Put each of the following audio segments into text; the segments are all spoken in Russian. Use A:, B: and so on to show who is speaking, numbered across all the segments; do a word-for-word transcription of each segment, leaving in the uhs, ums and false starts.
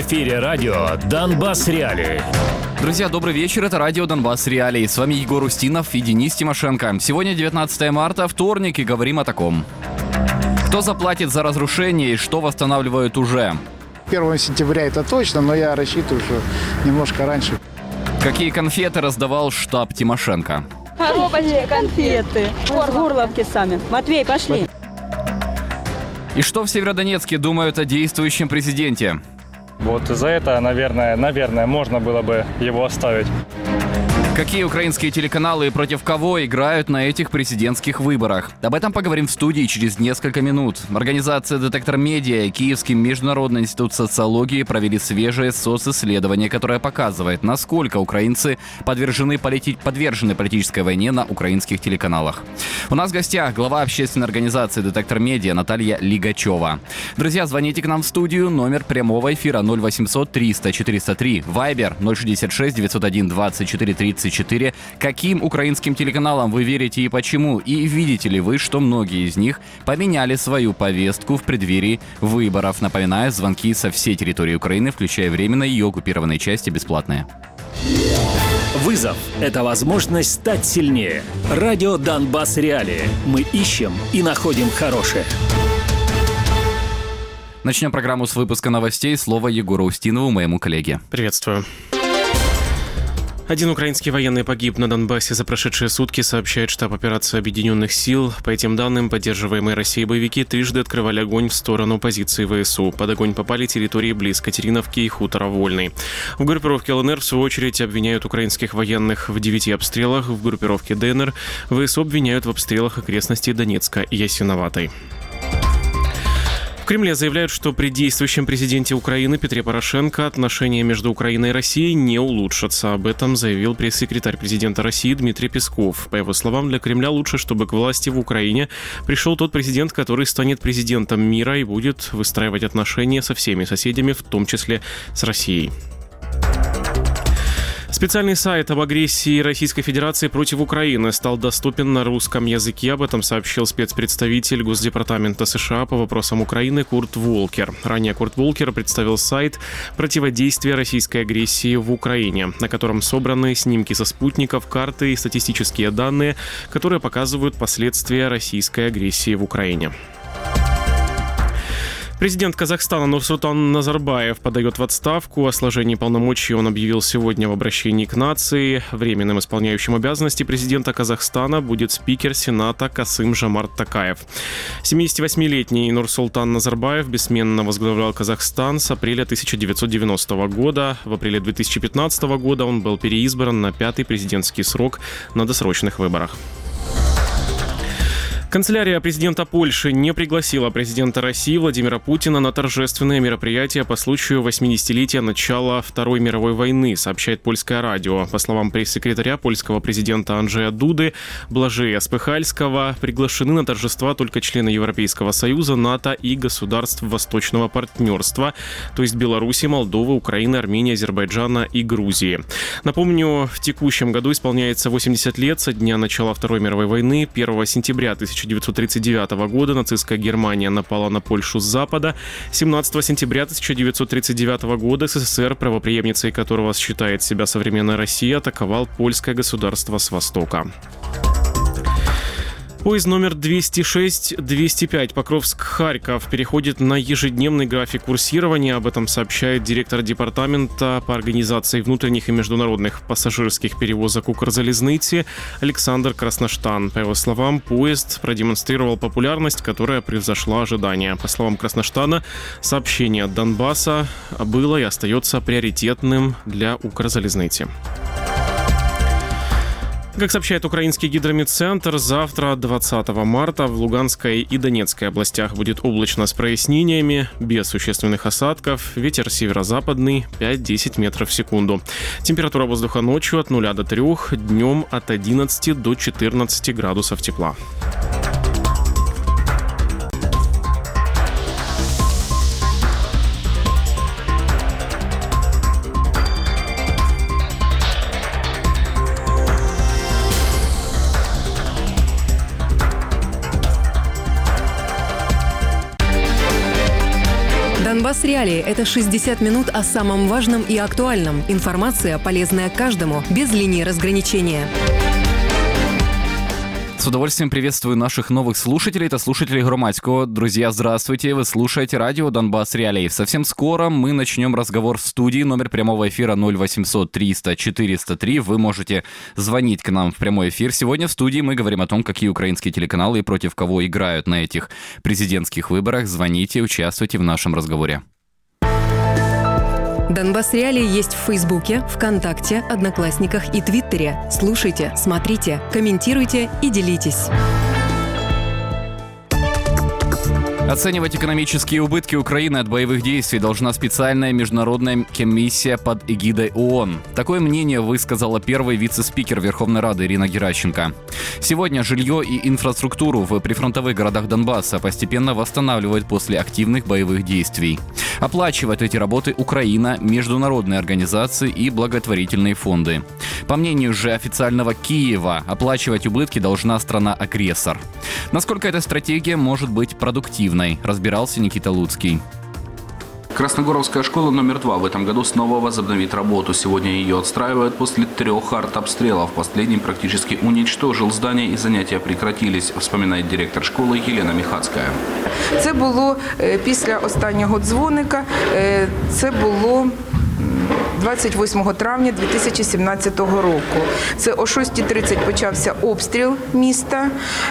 A: эфире радио «Донбасс Реалии».
B: Друзья, добрый вечер. Это радио «Донбасс Реалии». С вами Егор Устинов и Денис Тимошенко. Сегодня девятнадцатое марта, вторник, и говорим о таком. Кто заплатит за разрушение и что восстанавливают уже?
C: первого сентября это точно, но я рассчитываю, что немножко раньше.
B: Какие конфеты раздавал штаб Тимошенко?
D: Коробочки, конфеты. Горловки сами. Матвей, пошли.
B: И что в Северодонецке думают о действующем президенте?
E: Вот за это, наверное, наверное, можно было бы его оставить.
B: Какие украинские телеканалы и против кого играют на этих президентских выборах? Об этом поговорим в студии через несколько минут. Организация «Детектор Медиа» и Киевский международный институт социологии провели свежее социсследование, которое показывает, насколько украинцы подвержены, полити... подвержены политической войне на украинских телеканалах. У нас в гостях глава общественной организации «Детектор Медиа» Наталья Лигачева. Друзья, звоните к нам в студию. Номер прямого эфира ноль восемьсот триста четыреста три. Вайбер ноль шестьдесят шесть девятьсот один двадцать четыре тридцать четыре. Каким украинским телеканалам вы верите и почему? И видите ли вы, что многие из них поменяли свою повестку в преддверии выборов? Напоминаю, звонки со всей территории Украины, включая временно ее оккупированные части, бесплатные.
A: Вызов – это возможность стать сильнее. Радио «Донбасс Реалии». Мы ищем и находим хорошее.
B: Начнем программу с выпуска новостей. Слово Егору Устинову, моему коллеге.
F: Приветствую. Один украинский военный погиб на Донбассе за прошедшие сутки, сообщает штаб операции Объединенных сил. По этим данным, поддерживаемые Россией боевики трижды открывали огонь в сторону позиции ВСУ. Под огонь попали территории близ Катериновки и хутора Вольный. В группировке ЛНР, в свою очередь, обвиняют украинских военных в девяти обстрелах. В группировке ДНР ВСУ обвиняют в обстрелах окрестностей Донецка и Ясиноватой. В Кремле заявляют, что при действующем президенте Украины Петре Порошенко отношения между Украиной и Россией не улучшатся. Об этом заявил пресс-секретарь президента России Дмитрий Песков. По его словам, для Кремля лучше, чтобы к власти в Украине пришел тот президент, который станет президентом мира и будет выстраивать отношения со всеми соседями, в том числе с Россией. Специальный сайт об агрессии Российской Федерации против Украины стал доступен на русском языке. Об этом сообщил спецпредставитель Госдепартамента США по вопросам Украины Курт Волкер. Ранее Курт Волкер представил сайт противодействия российской агрессии в Украине, на котором собраны снимки со спутников, карты и статистические данные, которые показывают последствия российской агрессии в Украине. Президент Казахстана Нурсултан Назарбаев подает в отставку. О сложении полномочий он объявил сегодня в обращении к нации. Временным исполняющим обязанности президента Казахстана будет спикер Сената Касым-Жомарт Токаев. семидесятивосьмилетний Нурсултан Назарбаев бессменно возглавлял Казахстан с апреля тысяча девятьсот девяностого года. В апреле две тысячи пятнадцатого года он был переизбран на пятый президентский срок на досрочных выборах. Канцелярия президента Польши не пригласила президента России Владимира Путина на торжественное мероприятие по случаю восьмидесятилетия начала Второй мировой войны, сообщает польское радио. По словам пресс-секретаря польского президента Анджея Дуды, Блажея Спыхальского, приглашены на торжества только члены Европейского Союза, НАТО и государств Восточного партнерства, то есть Беларуси, Молдовы, Украины, Армении, Азербайджана и Грузии. Напомню, в текущем году исполняется восемьдесят лет со дня начала Второй мировой войны. первого сентября тысяча девятьсот тридцать девятого года нацистская Германия напала на Польшу с запада. семнадцатого сентября тысяча девятьсот тридцать девятого года СССР, правопреемницей которого считает себя современная Россия, атаковал польское государство с востока. Поезд номер двести шесть двести пять Покровск-Харьков переходит на ежедневный график курсирования. Об этом сообщает директор департамента по организации внутренних и международных пассажирских перевозок Укрзалезницы Александр Красноштан. По его словам, поезд продемонстрировал популярность, которая превзошла ожидания. По словам Красноштана, сообщение от Донбасса было и остается приоритетным для Укрзалезницы. Как сообщает украинский гидрометцентр, завтра, двадцатого марта, в Луганской и Донецкой областях будет облачно с прояснениями, без существенных осадков, ветер северо-западный пять-десять метров в секунду. Температура воздуха ночью от нуля до трёх, днем от одиннадцати до четырнадцати градусов тепла.
G: Донбасс Реалии – это шестьдесят минут о самом важном и актуальном. Информация, полезная каждому, без линии разграничения.
B: С удовольствием приветствую наших новых слушателей. Это слушатели Громадского. Друзья, здравствуйте. Вы слушаете радио Донбасс Реалии. Совсем скоро мы начнем разговор в студии. Номер прямого эфира ноль восемьсот триста четыреста три. Вы можете звонить к нам в прямой эфир. Сегодня в студии мы говорим о том, какие украинские телеканалы и против кого играют на этих президентских выборах. Звоните, участвуйте в нашем разговоре.
G: Донбасс Реалии есть в Фейсбуке, ВКонтакте, Одноклассниках и Твиттере. Слушайте, смотрите, комментируйте и делитесь.
B: Оценивать экономические убытки Украины от боевых действий должна специальная международная комиссия под эгидой ООН. Такое мнение высказала первый вице-спикер Верховной Рады Ирина Геращенко. Сегодня жилье и инфраструктуру в прифронтовых городах Донбасса постепенно восстанавливают после активных боевых действий. Оплачивают эти работы Украина, международные организации и благотворительные фонды. По мнению же официального Киева, оплачивать убытки должна страна-агрессор. Насколько эта стратегия может быть продуктивной, разбирался Никита Луцкий.
H: Красногоровская школа номер два в этом году снова возобновит работу. Сегодня ее отстраивают после трех артобстрелов. Последний практически уничтожил здание и занятия прекратились, вспоминает директор школи Єлена Міхацька.
I: Це було після останнього дзвоника, це було двадцять восьмого травня дві тисячі сімнадцятого року. Це о шостій тридцять почався обстріл міста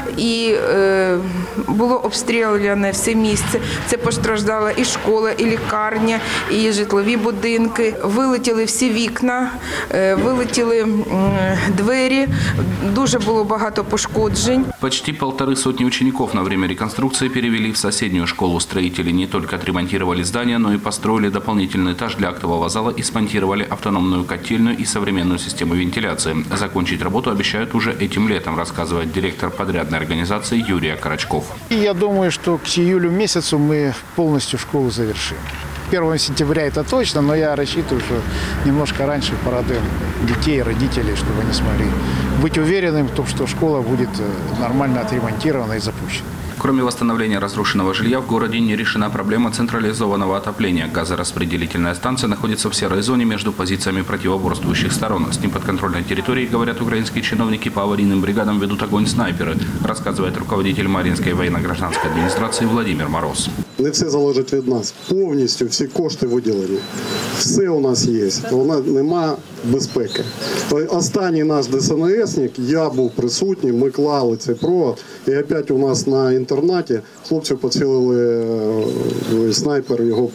I: і е, було обстріляне все місце. Це постраждала і школа, і лікарня, і житлові будинки. Вилетіли всі вікна, е, вилетіли е, двері, дуже було багато пошкоджень.
H: Почти полторы сотни учеников на время реконструкции перевели в соседнюю школу. Строители не только отремонтировали здание, но и построили дополнительный этаж для актового зала и смонтировали автономную котельную и современную систему вентиляции. Закончить работу обещают уже этим летом, рассказывает директор подрядной организации Юрий Карачков.
C: Я думаю, что к июлю месяцу мы полностью школу завершим. первого сентября это точно, но я рассчитываю, что немножко раньше порадуем детей и родителей, чтобы они смогли быть уверенными в том, что школа будет нормально отремонтирована и запущена.
H: Кроме восстановления разрушенного жилья, в городе не решена проблема централизованного отопления. Газораспределительная станция находится в серой зоне между позициями противоборствующих сторон. С неподконтрольной территории, говорят украинские чиновники, по аварийным бригадам ведут огонь снайперы, рассказывает руководитель Мар'їнської военно-гражданской администрации Владимир Мороз.
J: Не все залежить від нас. Повністю всі кошти виділені. Все у нас є. Вона нема безпеки. Останній наш ДСНСник, я був присутній, ми клали цей провод. І опять у нас на інтернаті хлопців поцілили снайпер, його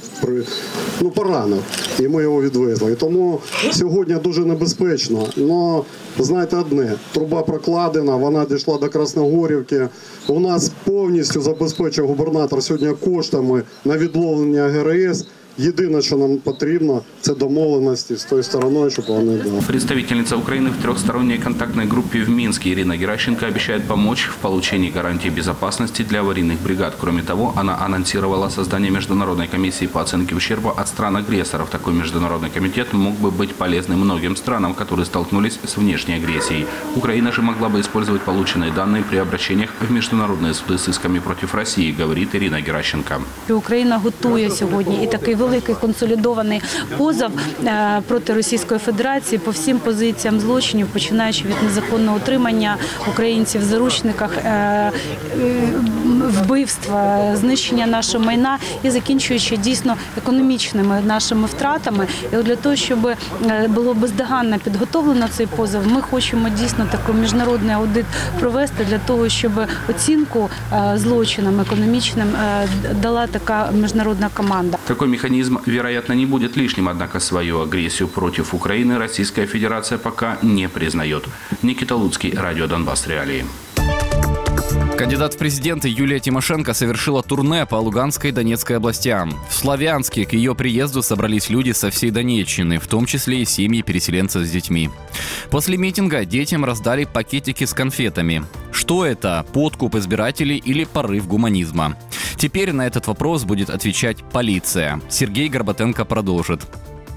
J: ну, поранив. І ми його відвезли. І тому сьогодні дуже небезпечно. Но знаєте одне, труба прокладена, вона дійшла до Красногорівки. У нас повністю забезпечив губернатор сьогодні коштами на відловлення ГРС. Єдине, що нам потрібно, це домовленості з тою стороною, щоб вони дали.
H: Представительница Украины в трехсторонней контактной группе в Минске Ирина Геращенко обещает помочь в получении гарантий безопасности для аварийных бригад. Кроме того, она анонсировала создание международной комиссии по оценке ущерба от стран-агрессоров. Такой международный комитет мог бы быть полезным многим странам, которые столкнулись с внешней агрессией. Украина же могла бы использовать полученные данные при обращениях в международные суды с исками против России, говорит Ирина Геращенко.
K: Україна готує сьогодні і такий великий консолідований позов проти Російської Федерації по всім позиціям злочинів, починаючи від незаконного утримання українців в заручниках, вбивства, знищення нашого майна і закінчуючи дійсно економічними нашими втратами. І для того, щоб було бездоганно підготовлено цей позов, ми хочемо дійсно такий міжнародний аудит провести для того, щоб оцінку злочинам економічним дала така міжнародна команда.
H: Такой механизм, вероятно, не будет лишним, однако свою агрессию против Украины Российская Федерация пока не признает. Никита Луцкий, радио Донбасс Реалии.
B: Кандидат в президенты Юлия Тимошенко совершила турне по Луганской и Донецкой областям. В Славянске к ее приезду собрались люди со всей Донеччины, в том числе и семьи переселенцев с детьми. После митинга детям раздали пакетики с конфетами. Что это? Подкуп избирателей или порыв гуманизма? Теперь на этот вопрос будет отвечать полиция. Сергей Горбатенко продолжит.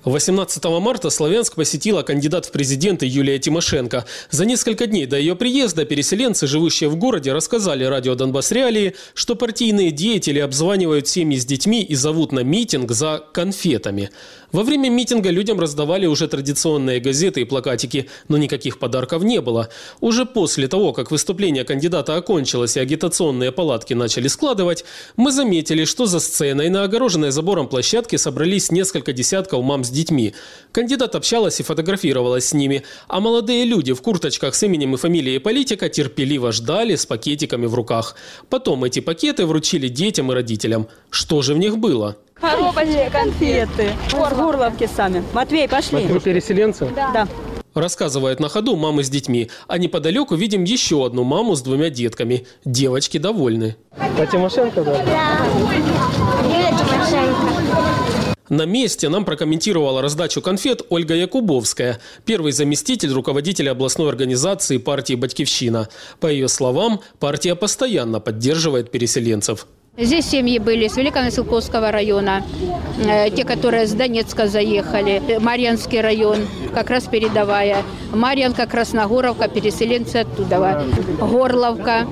L: восемнадцатого марта Славянск посетила кандидат в президенты Юлия Тимошенко. За несколько дней до ее приезда переселенцы, живущие в городе, рассказали радио «Донбасс Реалии», что партийные деятели обзванивают семьи с детьми и зовут на митинг за конфетами. Во время митинга людям раздавали уже традиционные газеты и плакатики, но никаких подарков не было. Уже после того, как выступление кандидата окончилось и агитационные палатки начали складывать, мы заметили, что за сценой на огороженной забором площадке собрались несколько десятков мам с детьми. Кандидат общалась и фотографировалась с ними, а молодые люди в курточках с именем и фамилией политика терпеливо ждали с пакетиками в руках. Потом эти пакеты вручили детям и родителям. Что же в них было?
D: Коробочки, конфеты. Горловки сами. Матвей, пошли.
L: Вы переселенцы?
D: Да. да.
L: Рассказывает на ходу мамы с детьми. А неподалеку видим еще одну маму с двумя детками. Девочки довольны.
M: А Тимошенко, да?
N: Да. Я Тимошенко.
L: На месте нам прокомментировала раздачу конфет Ольга Якубовская, первый заместитель руководителя областной организации партии «Батькивщина». По ее словам, партия постоянно поддерживает переселенцев.
O: Здесь семьи были с Великоноселковского района, э, те, которые с Донецка заехали, Марьянский район, как раз передовая, Марьянка, Красногоровка, переселенцы оттуда, Горловка,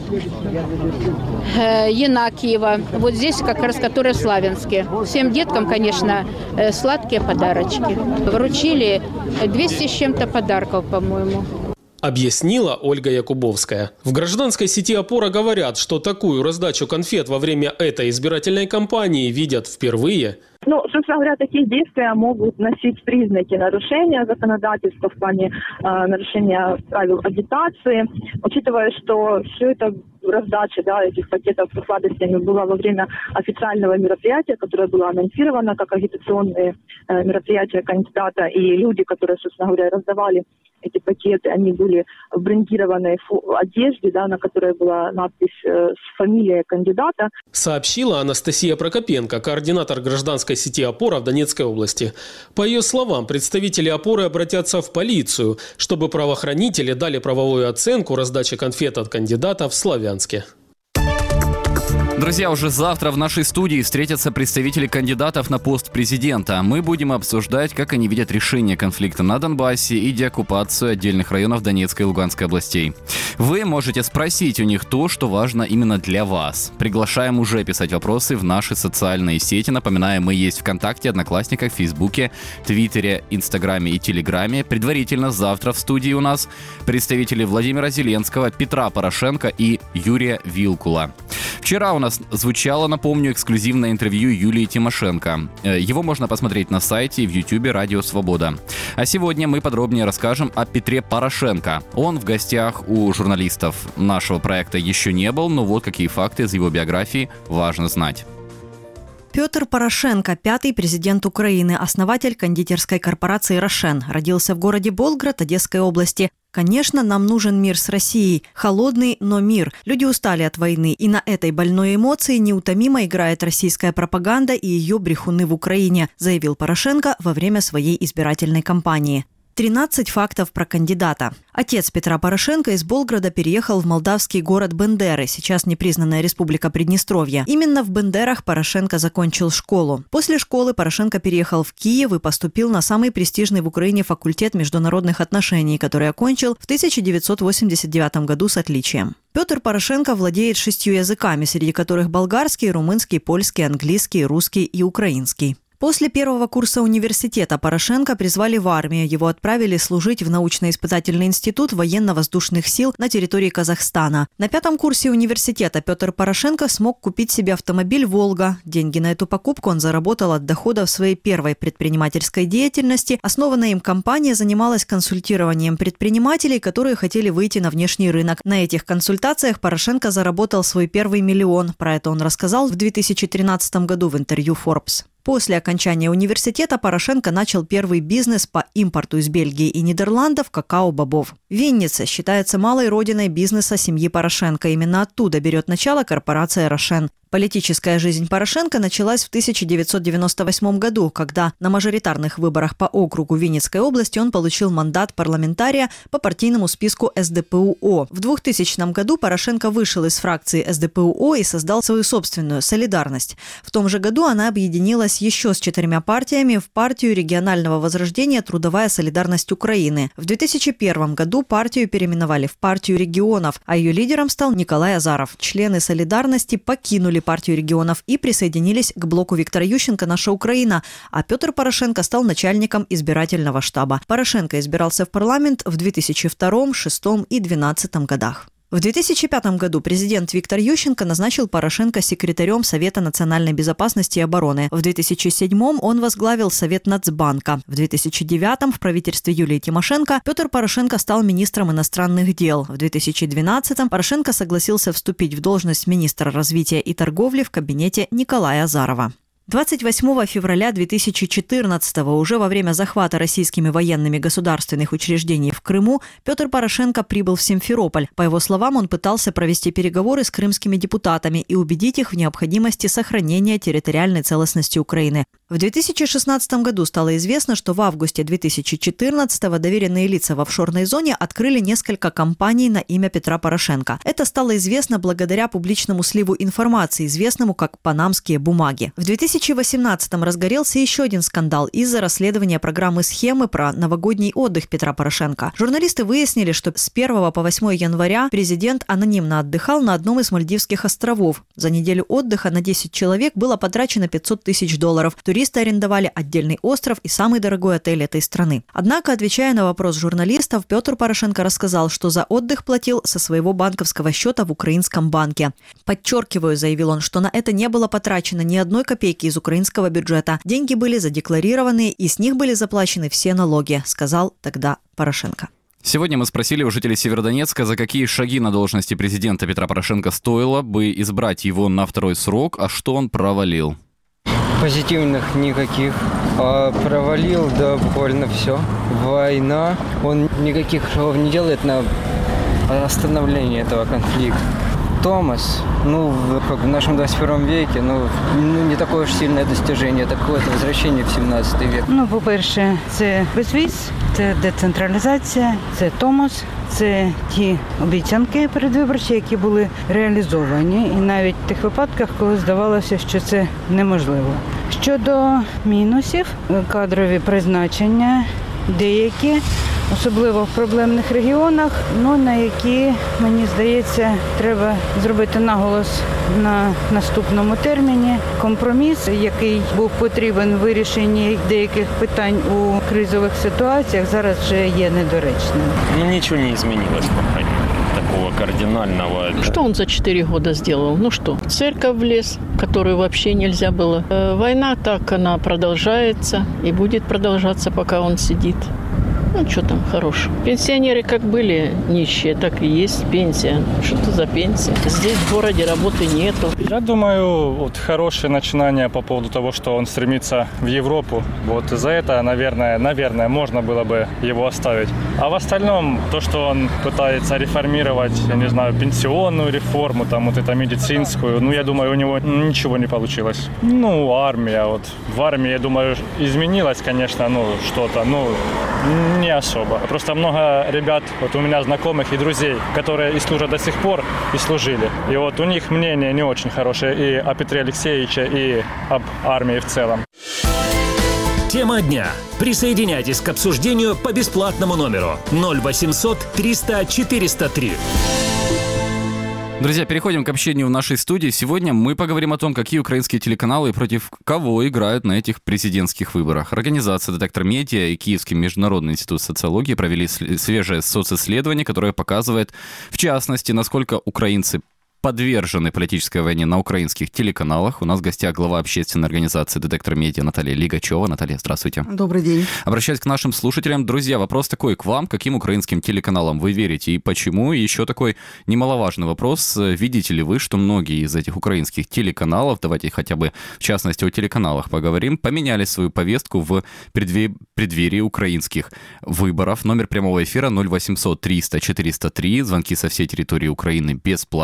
O: э, Янакиева, вот здесь как раз, которые в Славянске. Всем деткам, конечно, э, сладкие подарочки. Вручили двести с чем-то подарков, по-моему.
L: Объяснила Ольга Якубовская. В гражданской сети «Опора» говорят, что такую раздачу конфет во время этой избирательной кампании видят впервые.
P: Ну, собственно говоря, такие действия могут носить признаки нарушения законодательства в плане э, нарушения правил агитации, учитывая, что все это раздача да, этих пакетов с сладостями была во время официального мероприятия, которое было анонсировано как агитационные э, мероприятия кандидата, и люди, которые, собственно говоря, раздавали эти пакеты, они были в брендированной одежде, да, на которой была надпись э, с фамилией кандидата.
L: Сообщила Анастасия Прокопенко, координатор гражданской сети «Опора» в Донецкой области. По ее словам, представители «Опоры» обратятся в полицию, чтобы правоохранители дали правовую оценку раздаче конфет от кандидата в Славянске.
B: Друзья, уже завтра в нашей студии встретятся представители кандидатов на пост президента. Мы будем обсуждать, как они видят решение конфликта на Донбассе и деоккупацию отдельных районов Донецкой и Луганской областей. Вы можете спросить у них то, что важно именно для вас. Приглашаем уже писать вопросы в наши социальные сети. Напоминаю, мы есть ВКонтакте, Одноклассниках, Фейсбуке, Твиттере, Инстаграме и Телеграме. Предварительно завтра в студии у нас представители Владимира Зеленского, Петра Порошенко и Юрия Вилкула. Вчера у нас звучало, напомню, эксклюзивное интервью Юлии Тимошенко. Его можно посмотреть на сайте и в Ютубе «Радио Свобода». А сегодня мы подробнее расскажем о Петре Порошенко. Он в гостях у журналистов нашего проекта еще не был, но вот какие факты из его биографии важно знать.
Q: Петр Порошенко, пятый президент Украины, основатель кондитерской корпорации «Рошен». Родился в городе Болград Одесской области. Конечно, нам нужен мир с Россией. Холодный, но мир. Люди устали от войны. И на этой больной эмоции неутомимо играет российская пропаганда и ее брехуны в Украине, заявил Порошенко во время своей избирательной кампании. тринадцать фактов про кандидата. Отец Петра Порошенко из Болграда переехал в молдавский город Бендеры, сейчас непризнанная республика Приднестровья. Именно в Бендерах Порошенко закончил школу. После школы Порошенко переехал в Киев и поступил на самый престижный в Украине факультет международных отношений, который окончил в тысяча девятьсот восемьдесят девятом году с отличием. Петр Порошенко владеет шестью языками, среди которых болгарский, румынский, польский, английский, русский и украинский. После первого курса университета Порошенко призвали в армию. Его отправили служить в научно-испытательный институт военно-воздушных сил на территории Казахстана. На пятом курсе университета Петр Порошенко смог купить себе автомобиль «Волга». Деньги на эту покупку он заработал от доходов своей первой предпринимательской деятельности. Основанная им компания занималась консультированием предпринимателей, которые хотели выйти на внешний рынок. На этих консультациях Порошенко заработал свой первый миллион. Про это он рассказал в две тысячи тринадцатом году в интервью Forbes. После окончания университета Порошенко начал первый бизнес по импорту из Бельгии и Нидерландов какао-бобов. Винница считается малой родиной бизнеса семьи Порошенко. Именно оттуда берет начало корпорация «Рошен». Политическая жизнь Порошенко началась в тысяча девятьсот девяносто восьмом году, когда на мажоритарных выборах по округу Винницкой области он получил мандат парламентария по партийному списку эс дэ пэ у о. В двухтысячном году Порошенко вышел из фракции эс дэ пэ у о и создал свою собственную «Солидарность». В том же году она объединилась еще с четырьмя партиями в партию регионального возрождения «Трудовая солидарность Украины». В две тысячи первом году партию переименовали в партию регионов, а ее лидером стал Николай Азаров. Члены «Солидарности» покинули партию регионов и присоединились к блоку Виктора Ющенко «Наша Украина», а Петр Порошенко стал начальником избирательного штаба. Порошенко избирался в парламент в две тысячи втором, две тысячи шестом и две тысячи двенадцатом годах. В две тысячи пятом году президент Виктор Ющенко назначил Порошенко секретарем Совета национальной безопасности и обороны. В две тысячи седьмом он возглавил Совет Нацбанка. В две тысячи девятом в правительстве Юлии Тимошенко Петр Порошенко стал министром иностранных дел. В две тысячи двенадцатом Порошенко согласился вступить в должность министра развития и торговли в кабинете Николая Азарова. двадцать восьмого февраля две тысячи четырнадцатого, уже во время захвата российскими военными государственных учреждений в Крыму, Петр Порошенко прибыл в Симферополь. По его словам, он пытался провести переговоры с крымскими депутатами и убедить их в необходимости сохранения территориальной целостности Украины. В две тысячи шестнадцатом году стало известно, что в августе две тысячи четырнадцатого доверенные лица в офшорной зоне открыли несколько компаний на имя Петра Порошенко. Это стало известно благодаря публичному сливу информации, известному как «Панамские бумаги». В две тысячи восемнадцатом разгорелся еще один скандал из-за расследования программы «Схемы» про новогодний отдых Петра Порошенко. Журналисты выяснили, что с первого по восьмое января президент анонимно отдыхал на одном из Мальдивских островов. За неделю отдыха на десять человек было потрачено пятьсот тысяч долларов. Туристы арендовали отдельный остров и самый дорогой отель этой страны. Однако, отвечая на вопрос журналистов, Петр Порошенко рассказал, что за отдых платил со своего банковского счета в украинском банке. «Подчеркиваю», — заявил он, что на это не было потрачено ни одной копейки из украинского бюджета. Деньги были задекларированы, и с них были заплачены все налоги, сказал тогда Порошенко.
B: Сегодня мы спросили у жителей Северодонецка, за какие шаги на должности президента Петра Порошенко стоило бы избрать его на второй срок, а что он провалил.
M: Позитивных никаких. А провалил, да, буквально все. Война. Он никаких шагов не делает на остановление этого конфликта. Томас, ну, как в нашем двадцать первом веке, ну, ну, не такое уж сильное достижение, такое возвращение в сімнадцятий век.
R: Ну, по-перше, це безвіз, це децентралізація, це Томас, це ті обіцянки передвиборчі, які були реалізовані, і навіть в тих випадках, коли здавалося, що це неможливо. Щодо мінусів, кадрові призначення, деякі, особливо в проблемних регіонах, ну, на які, мені здається, треба зробити наголос на наступному терміні. Компроміс, який був потрібен в вирішенні деяких питань у кризових ситуаціях, зараз вже є недоречним.
S: Ну, ничего не изменилось пока. Такого кардинального.
T: Что он за четыре года сделал? Ну что, церковь влез, которую вообще нельзя было. Э, война так, она продолжается и будет продолжаться, пока он сидит. Ну, что там хорошего. Пенсионеры как были нищие, так и есть пенсия. Что это за пенсия? Здесь в городе работы нету.
E: Я думаю, вот хорошее начинание по поводу того, что он стремится в Европу. Вот за это, наверное, наверное, можно было бы его оставить. А в остальном, то, что он пытается реформировать, я не знаю, пенсионную реформу, там вот это медицинскую, ну, я думаю, у него ничего не получилось. Ну, армия, вот в армии, я думаю, изменилось, конечно, ну, что-то, ну, не особо. Просто много ребят, вот у меня знакомых и друзей, которые и служат до сих пор, и служили. И вот у них мнение не очень хорошее и о Петре Алексеевиче, и об армии в целом.
A: Тема дня. Присоединяйтесь к обсуждению по бесплатному номеру ноль восемьсот триста четыреста три.
B: Друзья, переходим к общению в нашей студии. Сегодня мы поговорим о том, какие украинские телеканалы и против кого играют на этих президентских выборах. Организация «Детектор Медиа» и Киевский международный институт социологии провели свежее социсследование, которое показывает, в частности, насколько украинцы подвержены политической войне на украинских телеканалах. У нас в гостях глава общественной организации «Детектор Медиа» Наталья Лигачева. Наталья, здравствуйте.
U: Добрый день.
B: Обращаюсь к нашим слушателям. Друзья, вопрос такой к вам. Каким украинским телеканалам вы верите и почему? И еще такой немаловажный вопрос. Видите ли вы, что многие из этих украинских телеканалов, давайте хотя бы в частности о телеканалах поговорим, поменяли свою повестку в преддверии, преддверии украинских выборов? Номер прямого эфира ноль восемьсот триста четыреста три. Звонки со всей территории Украины бесплатные. Так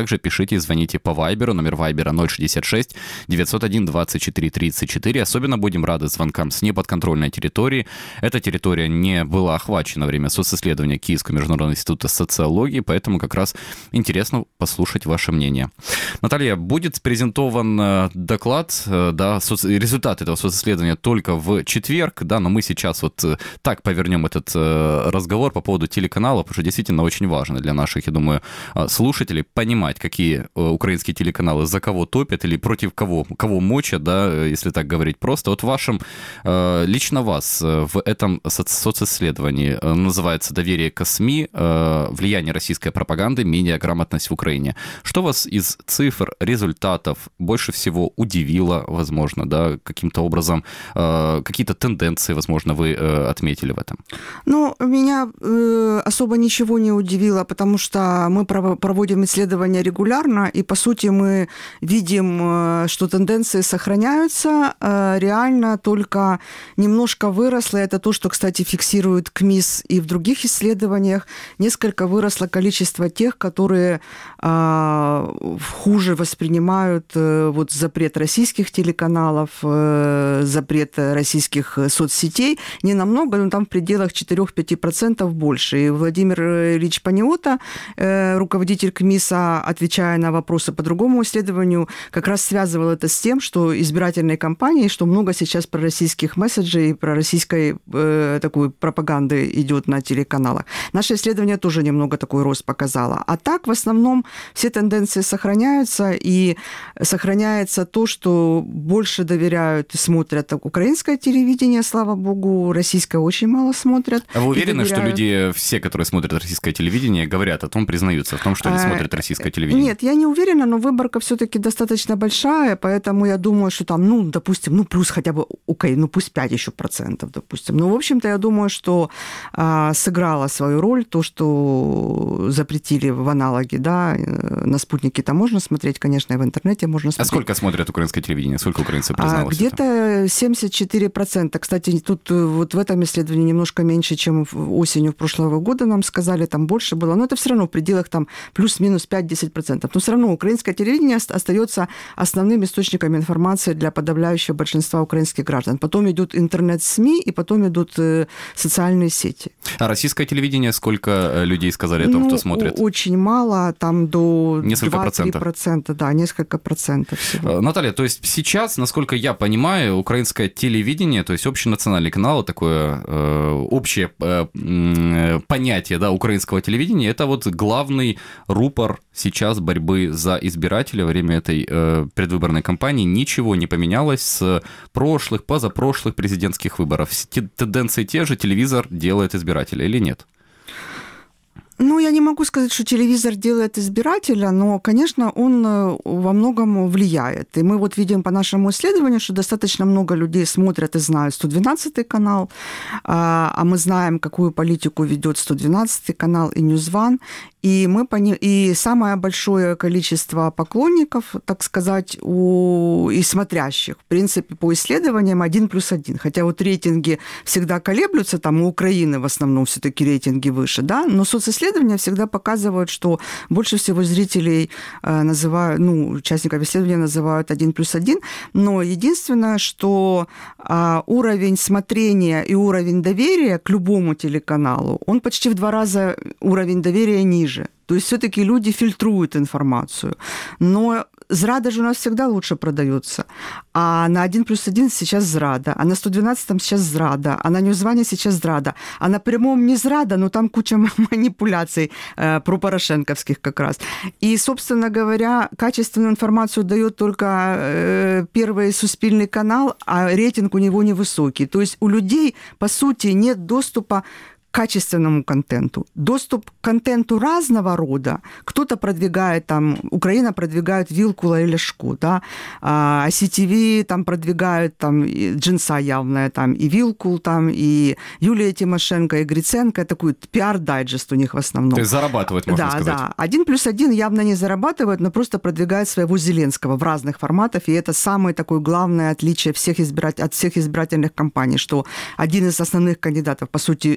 B: также пишите и звоните по Вайберу, номер Вайбера ноль шестьдесят шесть девятьсот один двадцать четыре тридцать четыре. Особенно будем рады звонкам с неподконтрольной территории. Эта территория не была охвачена во время социсследования Киевского международного института социологии, поэтому как раз интересно послушать ваше мнение. Наталья, будет презентован доклад, да, соц... результат этого социсследования только в четверг, да, но мы сейчас вот так повернем этот разговор по поводу телеканалов, потому что действительно очень важно для наших, я думаю, слушателей понимать, какие украинские телеканалы за кого топят или против кого, кого мочат, да, если так говорить просто. Вот в вашем, лично вас в этом социсследовании называется «Доверие к СМИ. Влияние российской пропаганды, медиаграмотность в Украине». Что вас из цифр, результатов больше всего удивило, возможно, да, каким-то образом, какие-то тенденции, возможно, вы отметили в этом?
U: Ну, меня особо ничего не удивило, потому что мы проводим исследования регулярно, и, по сути, мы видим, что тенденции сохраняются. Реально только немножко выросло, это то, что, кстати, фиксирует КМИС и в других исследованиях, несколько выросло количество тех, которые хуже воспринимают вот запрет российских телеканалов, запрет российских соцсетей. Не намного, но там в пределах четыре-пять процентов больше. И Владимир Ильич Паниота, руководитель КМИСа, отвечая на вопросы по другому исследованию, как раз связывал это с тем, что избирательной кампании, что много сейчас пророссийских месседжей, пророссийской э, такой пропаганды идет на телеканалах. Наше исследование тоже немного такой рост показало. А так, в основном, все тенденции сохраняются, и сохраняется то, что больше доверяют и смотрят украинское телевидение, слава богу, российское очень мало смотрят.
B: А вы уверены,
U: доверяют...
B: что люди, все, которые смотрят российское телевидение, говорят о том, признаются в том, что они смотрят российское телевидение?
U: Нет, я не уверена, но выборка все-таки достаточно большая, поэтому я думаю, что там, ну, допустим, ну, плюс хотя бы, окей, ну, пусть пять еще процентов, допустим. Ну, в общем-то, я думаю, что а, сыграло свою роль то, что запретили в аналоге, да, на спутнике-то можно смотреть, конечно, и в интернете можно смотреть.
B: А сколько смотрят украинское телевидение? Сколько украинцев призналось?
U: А, где-то семьдесят четыре процента. Кстати, тут вот в этом исследовании немножко меньше, чем осенью прошлого года нам сказали, там больше было, но это все равно в пределах там плюс-минус пять-десять процентов. Но все равно украинское телевидение остается основным источником информации для подавляющего большинства украинских граждан. Потом идут интернет-СМИ, и потом идут э, социальные сети.
B: А российское телевидение, сколько людей сказали о том,
U: ну,
B: кто смотрит?
U: Очень мало, там до
B: несколько процентов.
U: процента, да, несколько процентов всего.
B: Наталья, то есть сейчас, насколько я понимаю, украинское телевидение, то есть общенациональный канал, такое э, общее э, понятие, да, украинского телевидения, это вот главный рупор сейчас борьбы за избирателя во время этой э, предвыборной кампании. Ничего не поменялось с прошлых, позапрошлых президентских выборов. Тенденции те же, телевизор делает избирателя или нет?
U: Ну, я не могу сказать, что телевизор делает избирателя, но, конечно, он во многом влияет. И мы вот видим по нашему исследованию, что достаточно много людей смотрят и знают сто двенадцатый канал, а мы знаем, какую политику ведет сто двенадцатый канал и Ньюзван. И, мы пони... и самое большое количество поклонников, так сказать, у... и смотрящих, в принципе, по исследованиям один плюс один. Хотя вот рейтинги всегда колеблются, там у Украины в основном все-таки рейтинги выше, да, но социсследования всегда показывают, что больше всего зрителей называют, ну, участников исследования называют один плюс один, но единственное, что уровень смотрения и уровень доверия к любому телеканалу, он почти в два раза уровень доверия ниже. То есть все-таки люди фильтруют информацию. Но зрада же у нас всегда лучше продается. А на один плюс один сейчас зрада, а на сто двенадцатом сейчас зрада, а на Ньюзване сейчас зрада. А на прямом не зрада, но там куча манипуляций э, пропорошенковских как раз. И, собственно говоря, качественную информацию дает только э, Первый Суспільний канал, а рейтинг у него невысокий. То есть у людей, по сути, нет доступа качественному контенту. Доступ к контенту разного рода. Кто-то продвигает, там, Украина продвигает Вилкула и Ляшко, да, а си ти ви там продвигают, там, Джинса явная, там, и Вилкул, там, и Юлия Тимошенко, и Гриценко, такой пиар-дайджест у них в основном.
B: То есть зарабатывают, можно
U: да,
B: сказать.
U: Да, один плюс один явно не зарабатывает, но просто продвигает своего Зеленского в разных форматах, и это самое такое главное отличие всех избирать... от всех избирательных кампаний, что один из основных кандидатов, по сути, лидер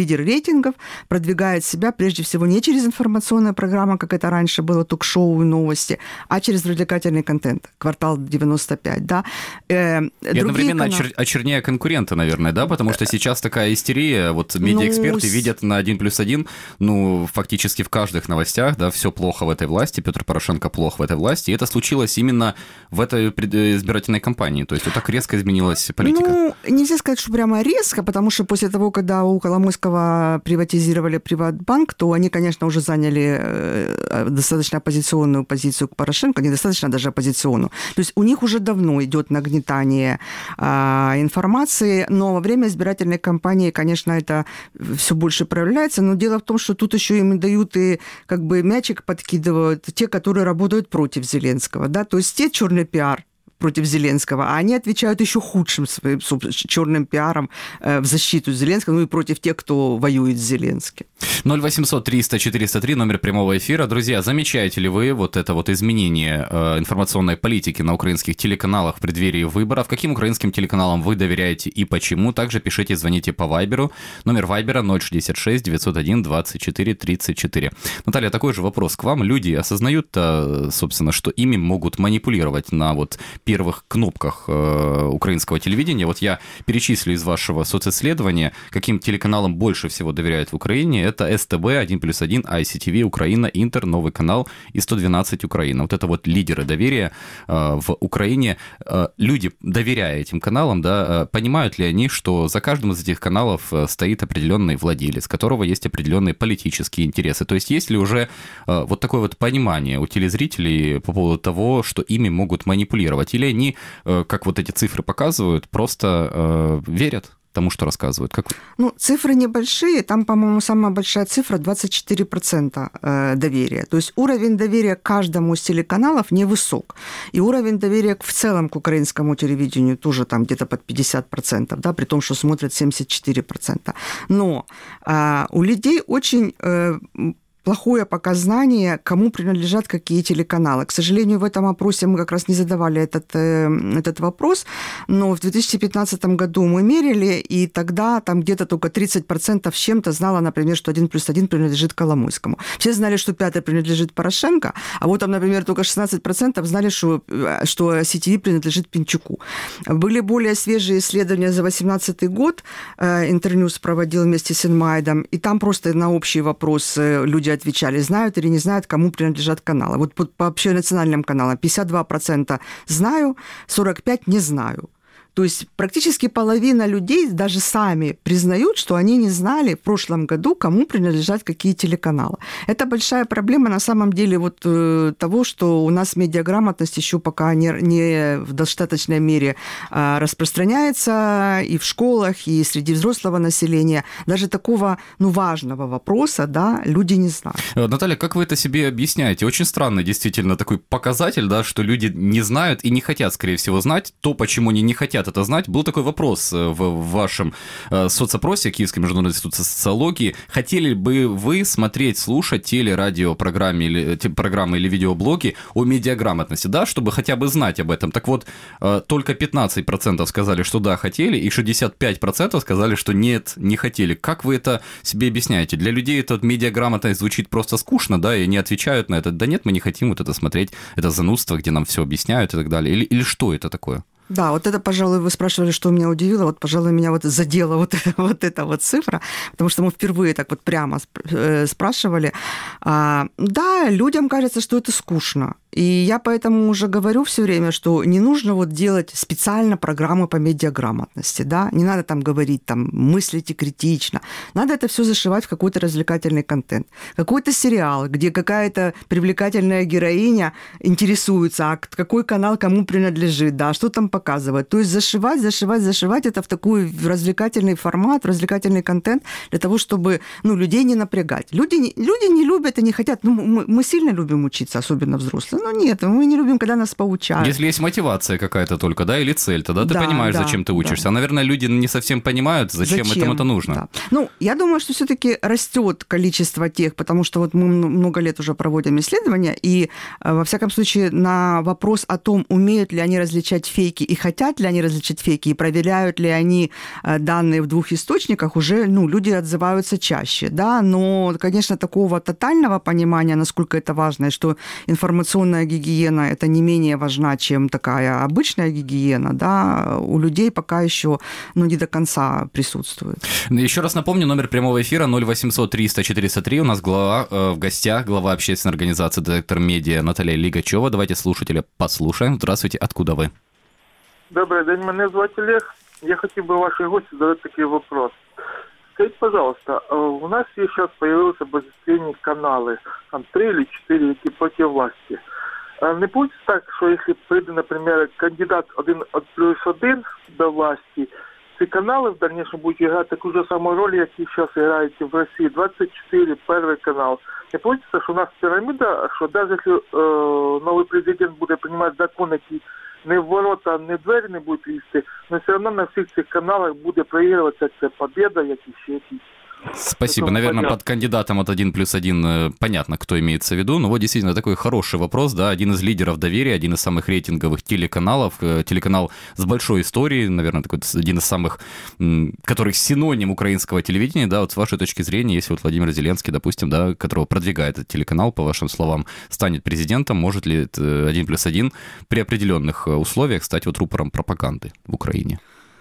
U: лидер рейтингов, продвигает себя прежде всего не через информационную программу, как это раньше было, ток-шоу и новости, а через развлекательный контент. «Квартал девяносто пять», да. Э,
B: и одновременно каналы... очер... очерняя конкурента, наверное, да, потому что сейчас такая истерия, вот медиаэксперты ну... видят на один плюс один, ну, фактически в каждых новостях, да, все плохо в этой власти, Петр Порошенко плох в этой власти, и это случилось именно в этой избирательной кампании, то есть вот так резко изменилась политика.
U: Ну, нельзя сказать, что прямо резко, потому что после того, когда у Коломойского приватизировали Приватбанк, то они, конечно, уже заняли достаточно оппозиционную позицию к Порошенко, недостаточно даже оппозиционную. То есть у них уже давно идет нагнетание а, информации, но во время избирательной кампании, конечно, это все больше проявляется, но дело в том, что тут еще им дают и как бы мячик подкидывают те, которые работают против Зеленского, да, то есть те черный пиар против Зеленского, а они отвечают еще худшим своим черным пиаром в защиту Зеленского, ну и против тех, кто воюет с Зеленским.
B: ноль восемьсот триста четыреста три, номер прямого эфира. Друзья, замечаете ли вы вот это вот изменение информационной политики на украинских телеканалах в преддверии выборов? Каким украинским телеканалам вы доверяете и почему? Также пишите, звоните по Вайберу. Номер Вайбера ноль шестьдесят шесть девятьсот один двадцать четыре тридцать четыре. Наталья, такой же вопрос к вам. Люди осознают, собственно, что ими могут манипулировать на вот первых кнопках э, украинского телевидения. Вот я перечислю из вашего социсследования, каким телеканалам больше всего доверяют в Украине. Это СТБ, один плюс один, ай си ти ви, Украина, Интер, Новый канал и сто двенадцать Украина. Вот это вот лидеры доверия э, в Украине. Э, люди, доверяя этим каналам, да, э, понимают ли они, что за каждым из этих каналов э, стоит определенный владелец, у которого есть определенные политические интересы. То есть есть ли уже э, вот такое вот понимание у телезрителей по поводу того, что ими могут манипулировать? Или они, как вот эти цифры показывают, просто э, верят тому, что рассказывают? Как...
U: Ну, цифры небольшие. Там, по-моему, самая большая цифра двадцать четыре процента доверия. То есть уровень доверия к каждому из телеканалов невысок. И уровень доверия в целом к украинскому телевидению тоже там где-то под пятьдесят процентов, да, при том, что смотрят семьдесят четыре процента. Но э, у людей очень... Э, плохое показание, кому принадлежат какие телеканалы. К сожалению, в этом опросе мы как раз не задавали этот, этот вопрос, но в две тысячи пятнадцатом году мы мерили, и тогда там где-то только тридцать процентов с чем-то знало, например, что один плюс один принадлежит Коломойскому. Все знали, что пятый принадлежит Порошенко, а вот там, например, только шестнадцать процентов знали, что, что ай си ти ви принадлежит Пинчуку. Были более свежие исследования за две тысячи восемнадцатый год, Интерньюз проводил вместе с Инмайдом, и там просто на общий вопрос люди отвечали, знают или не знают, кому принадлежат каналы. Вот по, по общенациональным каналам пятьдесят два процента знаю, сорок пять процентов не знаю. То есть практически половина людей даже сами признают, что они не знали в прошлом году, кому принадлежат какие телеканалы. Это большая проблема на самом деле вот э, того, что у нас медиаграмотность еще пока не, не в достаточной мере э, распространяется и в школах, и среди взрослого населения. Даже такого ну, важного вопроса да, люди не знают.
B: Наталья, как вы это себе объясняете? Очень странный действительно такой показатель, да, что люди не знают и не хотят, скорее всего, знать то, почему они не хотят это знать. Был такой вопрос в, в вашем э, соцопросе Киевский международный институт социологии. Хотели бы вы смотреть, слушать телерадиопрограммы или, программы или видеоблоги о медиаграмотности, да, чтобы хотя бы знать об этом? Так вот, э, только пятнадцать процентов сказали, что да, хотели, и шестьдесят пять процентов сказали, что нет, не хотели. Как вы это себе объясняете? Для людей эта медиаграмотность звучит просто скучно, да, и они отвечают на это. Да нет, мы не хотим вот это смотреть, это занудство, где нам все объясняют и так далее. Или, или что это такое?
U: Да, вот это, пожалуй, вы спрашивали, что меня удивило. Вот, пожалуй, меня вот задела вот, вот эта вот цифра, потому что мы впервые так вот прямо спрашивали. А, да, людям кажется, что это скучно. И я поэтому уже говорю все время, что не нужно вот делать специально программы по медиаграмотности, да, не надо там говорить, там, мыслите критично. Надо это все зашивать в какой-то развлекательный контент. Какой-то сериал, где какая-то привлекательная героиня интересуется, а какой канал кому принадлежит, да, что там показывают. То есть зашивать, зашивать, зашивать это в такой развлекательный формат, развлекательный контент для того, чтобы, ну, людей не напрягать. Люди не, люди не любят и не хотят, ну, мы, мы сильно любим учиться, особенно взрослые. Ну, нет, мы не любим, когда нас поучают.
B: Если есть мотивация какая-то только, да, или цель, тогда ты да, понимаешь, да, зачем ты учишься. Да. А, наверное, люди не совсем понимают, зачем, зачем? Этому это нужно.
U: Да. Ну, я думаю, что все-таки растет количество тех, потому что вот мы много лет уже проводим исследования, и, во всяком случае, на вопрос о том, умеют ли они различать фейки и хотят ли они различить фейки, и проверяют ли они данные в двух источниках, уже ну, люди отзываются чаще. Да? Но, конечно, такого тотального понимания, насколько это важно, и что информационная гигиена – это не менее важна, чем такая обычная гигиена, да, у людей пока еще ну, не до конца присутствует.
B: Еще раз напомню, номер прямого эфира ноль восемьсот триста четыреста три. У нас глава э, в гостях, глава общественной организации «Детектор Медиа» Наталья Лигачева. Давайте слушателя послушаем. Здравствуйте, откуда вы?
F: Добрый день, мене звати Олег. Я хотів би вашій гості задати такий вопрос. Скажите, пожалуйста, у нас сейчас появились оппозиционные каналы, там три или четыре, які проти власти. Не будет так, что если прийде, например, кандидат один плюс один до власти, ці канали в дальнейшем будуть грати таку ж саму роль, як і зараз грають в Росії. двадцять чотири, Перший канал. Не получится, що у нас піраміда, що навіть якщо е, новий президент буде приймати закон, який не в ворота, не в двері не будуть лізти, но все одно на всіх цих каналах буде проігруватися ця победа, як і ще якісь.
B: Спасибо. Наверное, понятно. Под кандидатом от один плюс один понятно, кто имеется в виду. Но вот действительно такой хороший вопрос, да, один из лидеров доверия, один из самых рейтинговых телеканалов, телеканал с большой историей, наверное, такой один из самых, который синоним украинского телевидения, да, вот с вашей точки зрения, если вот Владимир Зеленский, допустим, да, которого продвигает этот телеканал, по вашим словам, станет президентом, может ли один плюс один при определенных условиях стать вот рупором пропаганды в Украине?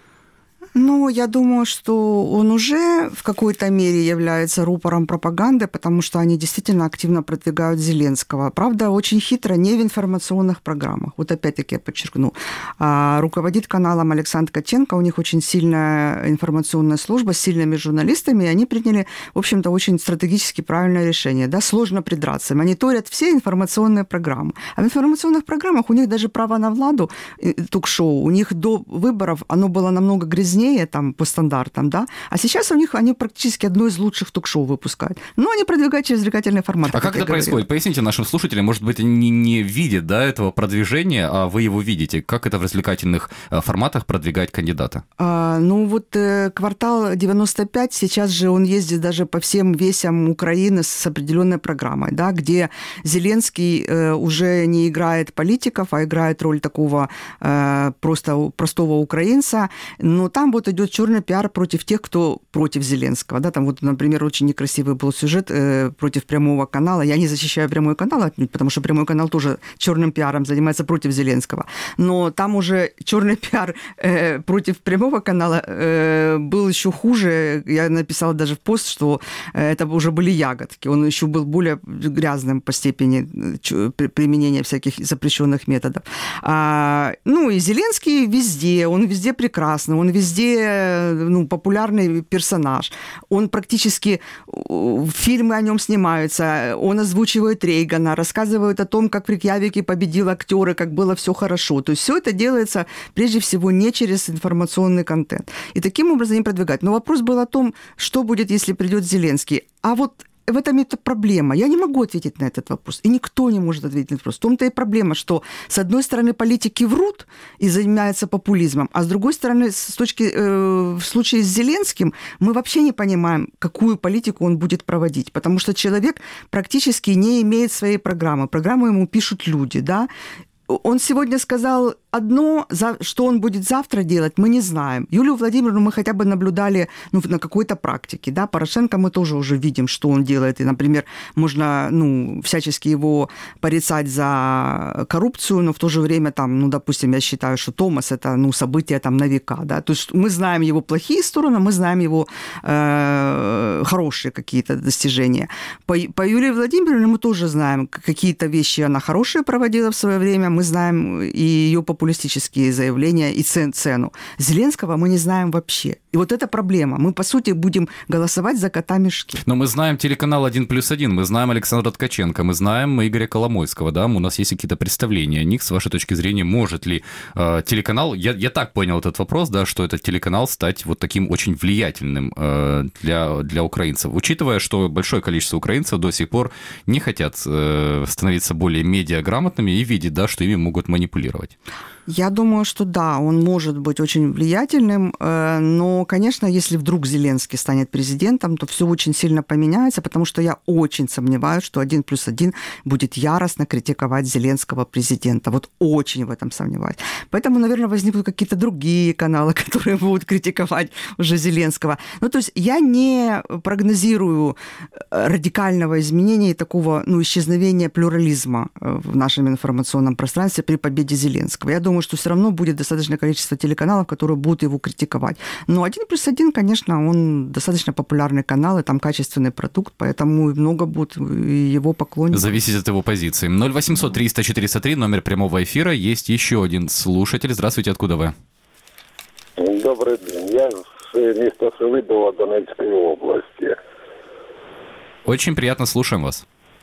U: Ну, я думаю, что он уже в какой-то мере является рупором пропаганды, потому что они действительно активно продвигают Зеленского. Правда, очень хитро, не в информационных программах. Вот опять-таки я подчеркну. А, руководит каналом Александр Ткаченко, у них очень сильная информационная служба с сильными журналистами, и они приняли, в общем-то, очень стратегически правильное решение. Да? Сложно придраться. Мониторят все информационные программы. А в информационных программах у них даже право на владу, ток-шоу, у них до выборов оно было намного грязнее, там, по стандартам, да, а сейчас у них они практически одно из лучших ток-шоу выпускают. Но они продвигают через развлекательные форматы.
B: А как это происходит? Поясните нашим слушателям, может быть, они не видят, да, этого продвижения, а вы его видите. Как это в развлекательных форматах продвигать кандидата?
U: А, ну вот э, квартал девяносто пять, сейчас же он ездит даже по всем весям Украины с определенной программой, да, где Зеленский э, уже не играет политиков, а играет роль такого э, просто простого украинца. Но там вот идет черный пиар против тех, кто против Зеленского. Да, там вот, например, очень некрасивый был сюжет э, против Прямого канала. Я не защищаю Прямой канал отнюдь, потому что Прямой канал тоже черным пиаром занимается против Зеленского. Но там уже черный пиар э, против Прямого канала э, был еще хуже. Я написала даже в пост, что э, это уже были ягодки. Он еще был более грязным по степени применения всяких запрещенных методов. А, ну и Зеленский везде, он везде прекрасный, он везде ну, популярный персонаж. Он практически, фильмы о нем снимаются, он озвучивает Рейгана, рассказывает о том, как в Рейкьявике победил актеры, как было все хорошо. То есть все это делается прежде всего не через информационный контент. И таким образом они продвигают. Но вопрос был о том, что будет, если придет Зеленский. А вот в этом это проблема. Я не могу ответить на этот вопрос. И никто не может ответить на этот вопрос. В том-то и проблема, что с одной стороны политики врут и занимаются популизмом, а с другой стороны, с точки, э, в случае с Зеленским, мы вообще не понимаем, какую политику он будет проводить. Потому что человек практически не имеет своей программы. Программу ему пишут люди, да. Он сегодня сказал одно, что он будет завтра делать, мы не знаем. Юлию Владимировну мы хотя бы наблюдали ну, на какой-то практике. Да? Порошенко мы тоже уже видим, что он делает. И, например, можно ну, всячески его порицать за коррупцию, но в то же время, там, ну, допустим, я считаю, что Томас – это ну, событие там, на века. Да? То есть мы знаем его плохие стороны, мы знаем его э, хорошие какие-то достижения. По, по Юлии Владимировне мы тоже знаем, какие-то вещи она хорошие проводила в свое время, мы знаем и ее популистические заявления, и цену. Зеленского мы не знаем вообще. И вот это проблема. Мы, по сути, будем голосовать за кота-мешки.
B: Но мы знаем телеканал один плюс один, мы знаем Александра Ткаченко, мы знаем Игоря Коломойского, да, у нас есть какие-то представления о них. С вашей точки зрения, может ли э, телеканал, я, я так понял этот вопрос, да, что этот телеканал стать вот таким очень влиятельным э, для, для украинцев, учитывая, что большое количество украинцев до сих пор не хотят э, становиться более медиаграмотными и видеть, да, что ими могут манипулировать.
U: Я думаю, что да, он может быть очень влиятельным, но, конечно, если вдруг Зеленский станет президентом, то все очень сильно поменяется, потому что я очень сомневаюсь, что один плюс один будет яростно критиковать Зеленского президента. Вот очень в этом сомневаюсь. Поэтому, наверное, возникнут какие-то другие каналы, которые будут критиковать уже Зеленского. Ну, то есть я не прогнозирую радикального изменения и такого, ну, исчезновения плюрализма в нашем информационном пространстве при победе Зеленского. Я думаю, что все равно будет достаточное количество телеканалов, которые будут его критиковать. Но один плюс один, конечно, он достаточно популярный канал, и там качественный продукт, поэтому много будет его поклонников.
B: Зависит от его позиции. ноль восемьсот триста четыреста три, номер прямого эфира. Есть еще один слушатель. Здравствуйте, откуда вы?
G: Добрый день. Я с места Селидова Донецкой области.
B: Очень приятно, слушаем вас.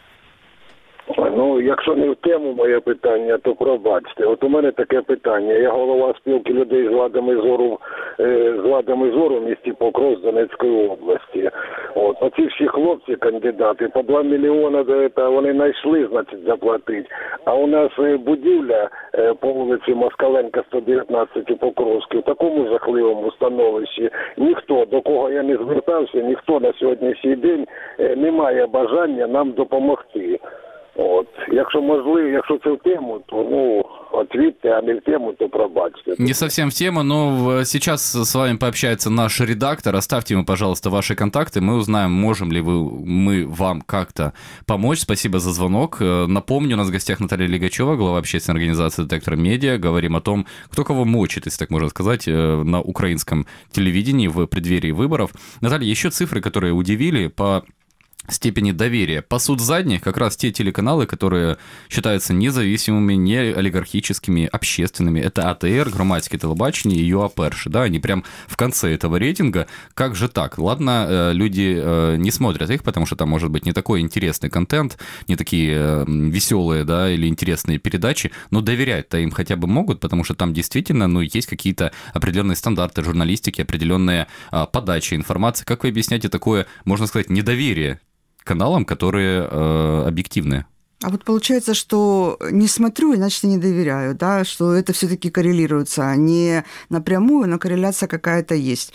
G: Ну, якщо не в тему моє питання, то пробачте. От у мене таке питання. Я голова спілки людей з вадами зору, з вадами зору в місті Покров Донецької області. От, оці всі хлопці, кандидати, по два мільйони до этого вони знайшли, значить, заплатити. А у нас будівля по вулиці Москаленка, сто дев'ятнадцять у Покровській, в такому жахливому становищі. Ніхто, до кого я не звертався, ніхто на сьогоднішній день не має бажання нам допомогти. От, якщо можливо, якщо це в тему, то, ну, ответьте, а не в тему, то пробачьте.
B: Не совсем в тему, но сейчас с вами пообщается наш редактор. Оставьте ему, пожалуйста, ваши контакты. Мы узнаем, можем ли вы, мы вам как-то помочь. Спасибо за звонок. Напомню, у нас в гостях Наталья Лигачева, глава общественной организации «Детектор Медиа». Говорим о том, кто кого мочит, если так можно сказать, на украинском телевидении в преддверии выборов. Наталья, еще цифры, которые удивили по степени доверия. Пасут задних как раз те телеканалы, которые считаются независимыми, не олигархическими, общественными. Это АТР, Громадське телебачення и ЮАПерши. Да, они прям в конце этого рейтинга. Как же так? Ладно, люди не смотрят их, потому что там может быть не такой интересный контент, не такие веселые, да, или интересные передачи, но доверять-то им хотя бы могут, потому что там действительно, ну, есть какие-то определенные стандарты журналистики, определенная подача информации. Как вы объясняете такое, можно сказать, недоверие каналам, которые э, объективные?
U: А вот получается, что не смотрю, иначе не доверяю, да, что это все-таки коррелируется не напрямую, но корреляция какая-то есть.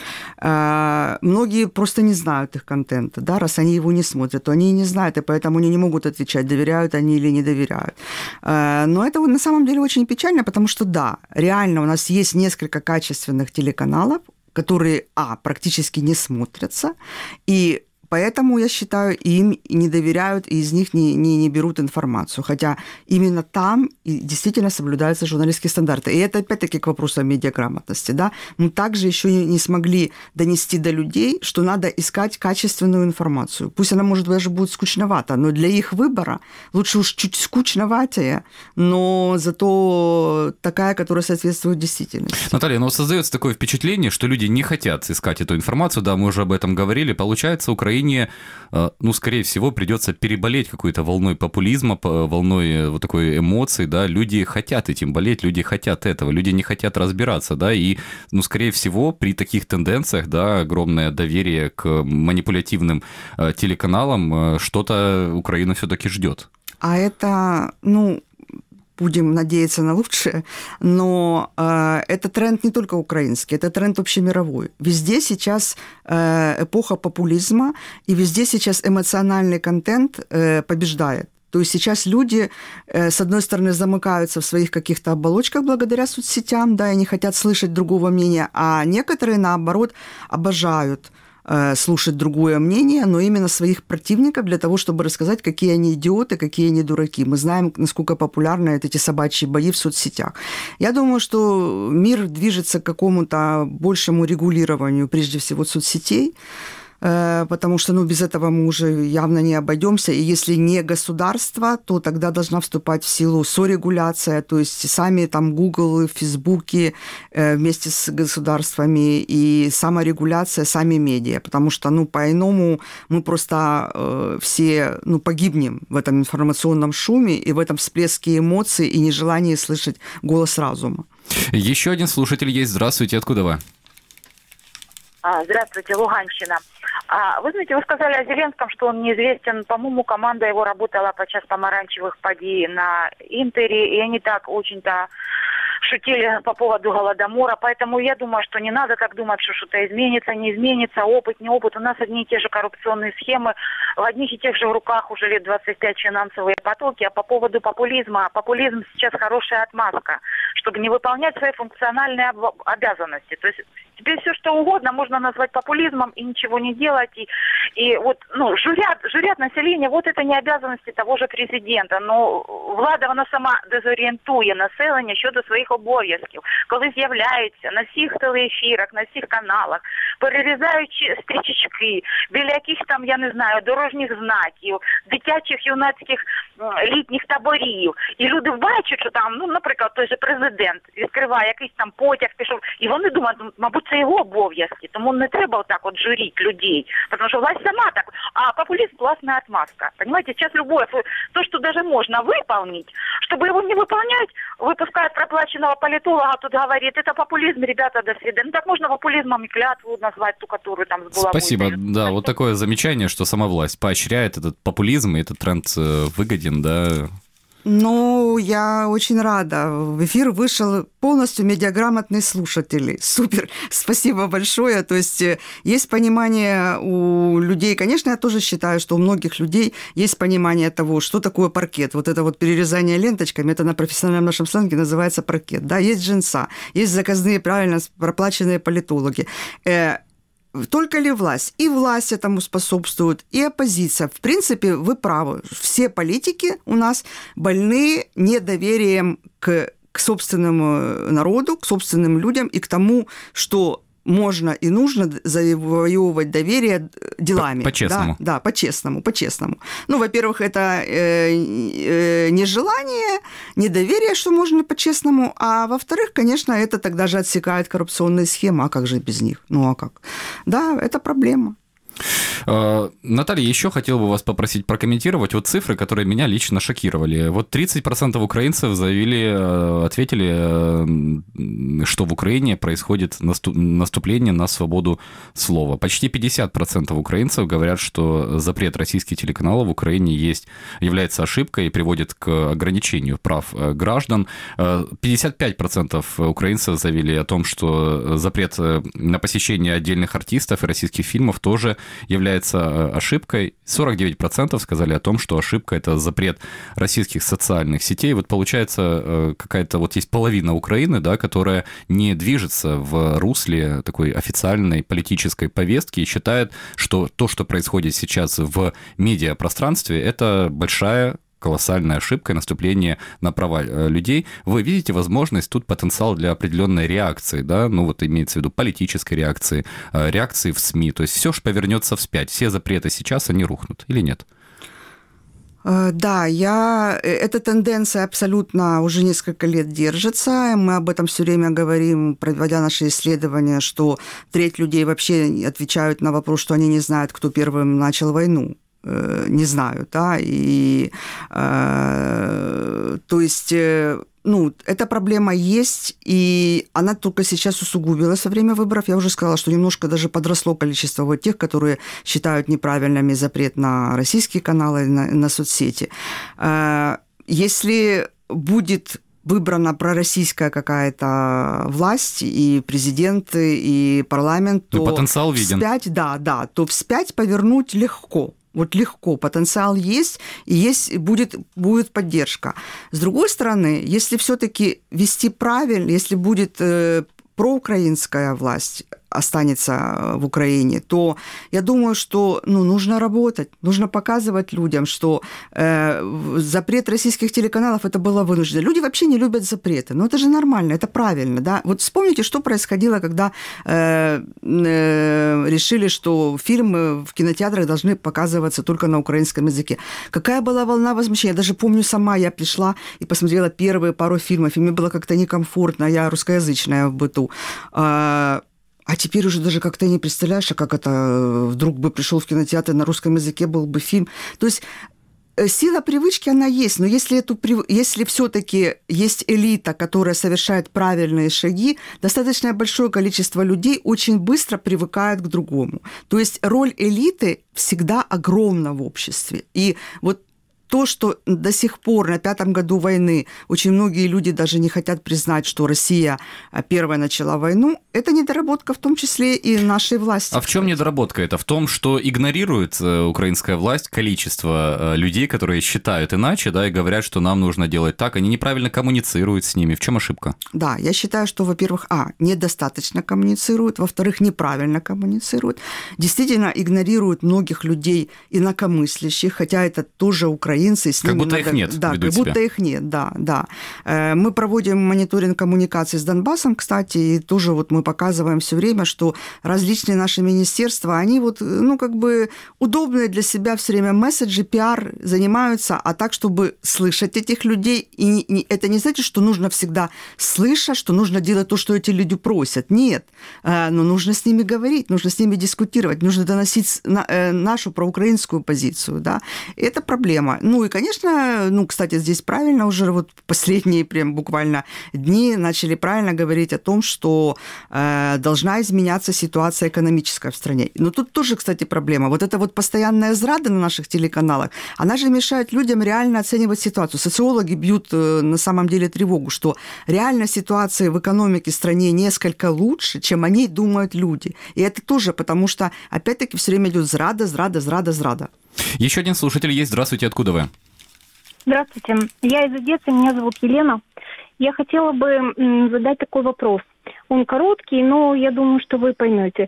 U: А, многие просто не знают их контента, да, раз они его не смотрят, то они и не знают, и поэтому они не могут отвечать, доверяют они или не доверяют. А, но это на самом деле очень печально, потому что, да, реально у нас есть несколько качественных телеканалов, которые, а, практически не смотрятся, и поэтому, я считаю, им не доверяют, и из них не, не, не берут информацию. Хотя именно там действительно соблюдаются журналистские стандарты. И это опять-таки к вопросу о медиаграмотности. Да? Мы также еще не смогли донести до людей, что надо искать качественную информацию. Пусть она, может, даже будет скучновата, но для их выбора лучше уж чуть скучноватее, но зато такая, которая соответствует действительности.
B: Наталья, но создается такое впечатление, что люди не хотят искать эту информацию. Да, мы уже об этом говорили. Получается, Украина, ну, скорее всего, придется переболеть какой-то волной популизма, волной вот такой эмоций, да, люди хотят этим болеть, люди хотят этого, люди не хотят разбираться, да, и, ну, скорее всего, при таких тенденциях, да, огромное доверие к манипулятивным телеканалам, что-то Украина все-таки ждет.
U: А это, ну... будем надеяться на лучшее, но э, это тренд не только украинский, это тренд общемировой. Везде сейчас э, эпоха популизма, и везде сейчас эмоциональный контент э, побеждает. То есть сейчас люди, э, с одной стороны, замыкаются в своих каких-то оболочках благодаря соцсетям, да, и не хотят слышать другого мнения, а некоторые, наоборот, обожают слушать другое мнение, но именно своих противников для того, чтобы рассказать, какие они идиоты, какие они дураки. Мы знаем, насколько популярны эти собачьи бои в соцсетях. Я думаю, что мир движется к какому-то большему регулированию, прежде всего, соцсетей, потому что, ну, без этого мы уже явно не обойдемся. И если не государство, то тогда должна вступать в силу сорегуляция, то есть сами там Google, Facebook вместе с государствами и саморегуляция, сами медиа, потому что, ну, по-иному мы просто э, все, ну, погибнем в этом информационном шуме и в этом всплеске эмоций и нежелании слышать голос разума.
B: Еще один слушатель есть. Здравствуйте, откуда вы?
V: Здравствуйте, Луганщина. Вы знаете, вы сказали о Зеленском, что он неизвестен. По-моему, команда его работала по час помаранчевых поди на Интере, и они так очень-то шутили по поводу Голодомора, поэтому я думаю, что не надо так думать, что что-то изменится, не изменится, опыт, не опыт. У нас одни и те же коррупционные схемы, в одних и тех же руках уже лет двадцать пять финансовые потоки. А по поводу популизма, популизм сейчас хорошая отмазка, чтобы не выполнять свои функциональные об- обязанности. То есть теперь все, что угодно можно назвать популизмом и ничего не делать. И, и вот, ну, журят, журят население, вот это не обязанности того же президента. Но влада, вона сама дезорієнтує населення щодо своїх обов'язків. Коли з'являються на всіх телеефірах, на всіх каналах, перерізаючи стрічечки, біля яких там, я не знаю, дорожніх знаків, дитячих, юнацьких, літніх таборів. І люди бачать, що там, ну, наприклад, той же президент відкриває якийсь там потяг, пішов, і вони думають, мабуть, це його обов'язки, тому не треба отак от журити людей, тому що власть сама так, а популизм классная отмазка. Понимаете, сейчас любое, то, что даже можно выполнить, чтобы его не выполнять, выпускают проплаченного политолога, тут говорит, это популизм, ребята, до свидания. Ну так можно популизмом и клятву назвать, ту, которую там с булавой.
B: Спасибо, да, вот такое замечание, что сама власть поощряет этот популизм, и этот тренд выгоден, да.
U: Ну, я очень рада. В эфир вышел полностью медиаграмотный слушатель. Супер, спасибо большое. То есть есть понимание у людей. Конечно, я тоже считаю, что у многих людей есть понимание того, что такое паркет. Вот это вот перерезание ленточками, это на профессиональном нашем сленге называется паркет. Да, есть джинса, есть заказные, правильно проплаченные политологи. Только ли власть? И власть этому способствует, и оппозиция. В принципе, вы правы. Все политики у нас больны недоверием к, к собственному народу, к собственным людям и к тому, что можно и нужно завоевывать доверие делами.
B: По-честному.
U: Да, да, по-честному, по-честному. Ну, во-первых, это э, э, нежелание, недоверие, что можно по-честному, а во-вторых, конечно, это тогда же отсекает коррупционные схемы, а как же без них? Ну, а как? Да, это проблема.
B: Наталья, еще хотел бы вас попросить прокомментировать вот цифры, которые меня лично шокировали. Вот тридцать процентов украинцев заявили, ответили, что в Украине происходит наступление на свободу слова. Почти пятьдесят процентов украинцев говорят, что запрет российских телеканалов в Украине есть, является ошибкой и приводит к ограничению прав граждан. пятьдесят пять процентов украинцев заявили о том, что запрет на посещение отдельных артистов и российских фильмов тоже является ошибкой. сорок девять процентов сказали о том, что ошибка – это запрет российских социальных сетей. Вот получается какая-то, вот есть половина Украины, да, которая не движется в русле такой официальной политической повестки и считает, что то, что происходит сейчас в медиапространстве, это большая колоссальная ошибка и наступление на права людей. Вы видите возможность, тут потенциал для определенной реакции, да, ну вот имеется в виду политической реакции, реакции в СМИ, то есть все же повернется вспять, все запреты сейчас, они рухнут или нет?
U: Да, я... эта тенденция абсолютно уже несколько лет держится. Мы об этом все время говорим, проводя наши исследования, что треть людей вообще отвечают на вопрос, что они не знают, кто первым начал войну. Не знаю, да, и э, то есть, э, ну, эта проблема есть, и она только сейчас усугубилась во время выборов. Я уже сказала, что немножко даже подросло количество вот тех, которые считают неправильными запрет на российские каналы, на, на соцсети. Э, если будет выбрана пророссийская какая-то власть, и президент, и парламент, то
B: потенциал виден.
U: Вспять, да, да, то вспять повернуть легко. Вот легко, потенциал есть, и есть, будет, будет поддержка. С другой стороны, если все-таки вести правильно, если будет э, проукраинская власть останется в Украине, то я думаю, что ну, нужно работать, нужно показывать людям, что э, запрет российских телеканалов это было вынуждено. Люди вообще не любят запреты, но это же нормально, это правильно, да. Вот вспомните, что происходило, когда э, э, решили, что фильмы в кинотеатрах должны показываться только на украинском языке. Какая была волна возмущения? Я даже помню сама, я пришла и посмотрела первые пару фильмов, и мне было как-то некомфортно, я русскоязычная в быту. А теперь уже даже как-то не представляешь, а как это вдруг бы пришел в кинотеатр на русском языке, был бы фильм. То есть сила привычки, она есть, но если, эту, если все-таки есть элита, которая совершает правильные шаги, достаточно большое количество людей очень быстро привыкает к другому. То есть роль элиты всегда огромна в обществе. И вот то, что до сих пор на пятом году войны очень многие люди даже не хотят признать, что Россия первая начала войну, это недоработка в том числе и нашей власти.
B: А в чем недоработка? Это в том, что игнорирует украинская власть количество людей, которые считают иначе, да, и говорят, что нам нужно делать так. Они неправильно коммуницируют с ними. В чем ошибка?
U: Да, я считаю, что, во-первых, а, недостаточно коммуницируют, во-вторых, неправильно коммуницируют, действительно игнорируют многих людей инакомыслящих, хотя это тоже украинцы. С
B: как будто
U: надо...
B: их нет.
U: Да, как будто их нет, да, да. Мы проводим мониторинг коммуникации с Донбассом, кстати, и тоже вот мы показываем все время, что различные наши министерства, они вот, ну, как бы удобные для себя все время месседжи, пиар занимаются, а так, чтобы слышать этих людей, и это не значит, что нужно всегда слышать, что нужно делать то, что эти люди просят. Нет, но нужно с ними говорить, нужно с ними дискутировать, нужно доносить нашу проукраинскую позицию, да. Это проблема. Ну и, конечно, ну, кстати, здесь правильно уже вот последние прям буквально дни начали правильно говорить о том, что э, должна изменяться ситуация экономическая в стране. Но тут тоже, кстати, проблема. Вот эта вот постоянная зрада на наших телеканалах, она же мешает людям реально оценивать ситуацию. Социологи бьют э, на самом деле тревогу, что реально ситуация в экономике в стране несколько лучше, чем о ней думают люди. И это тоже потому, что опять-таки все время идет зрада, зрада, зрада, зрада.
B: Еще один слушатель есть. Здравствуйте, откуда вы?
C: Здравствуйте. Я из Одессы, меня зовут Елена. Я хотела бы задать такой вопрос. Он короткий, но я думаю, что вы поймете.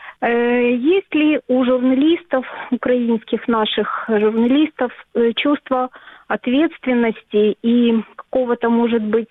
C: Есть ли у журналистов, украинских наших журналистов, чувство ответственности и какого-то, может быть,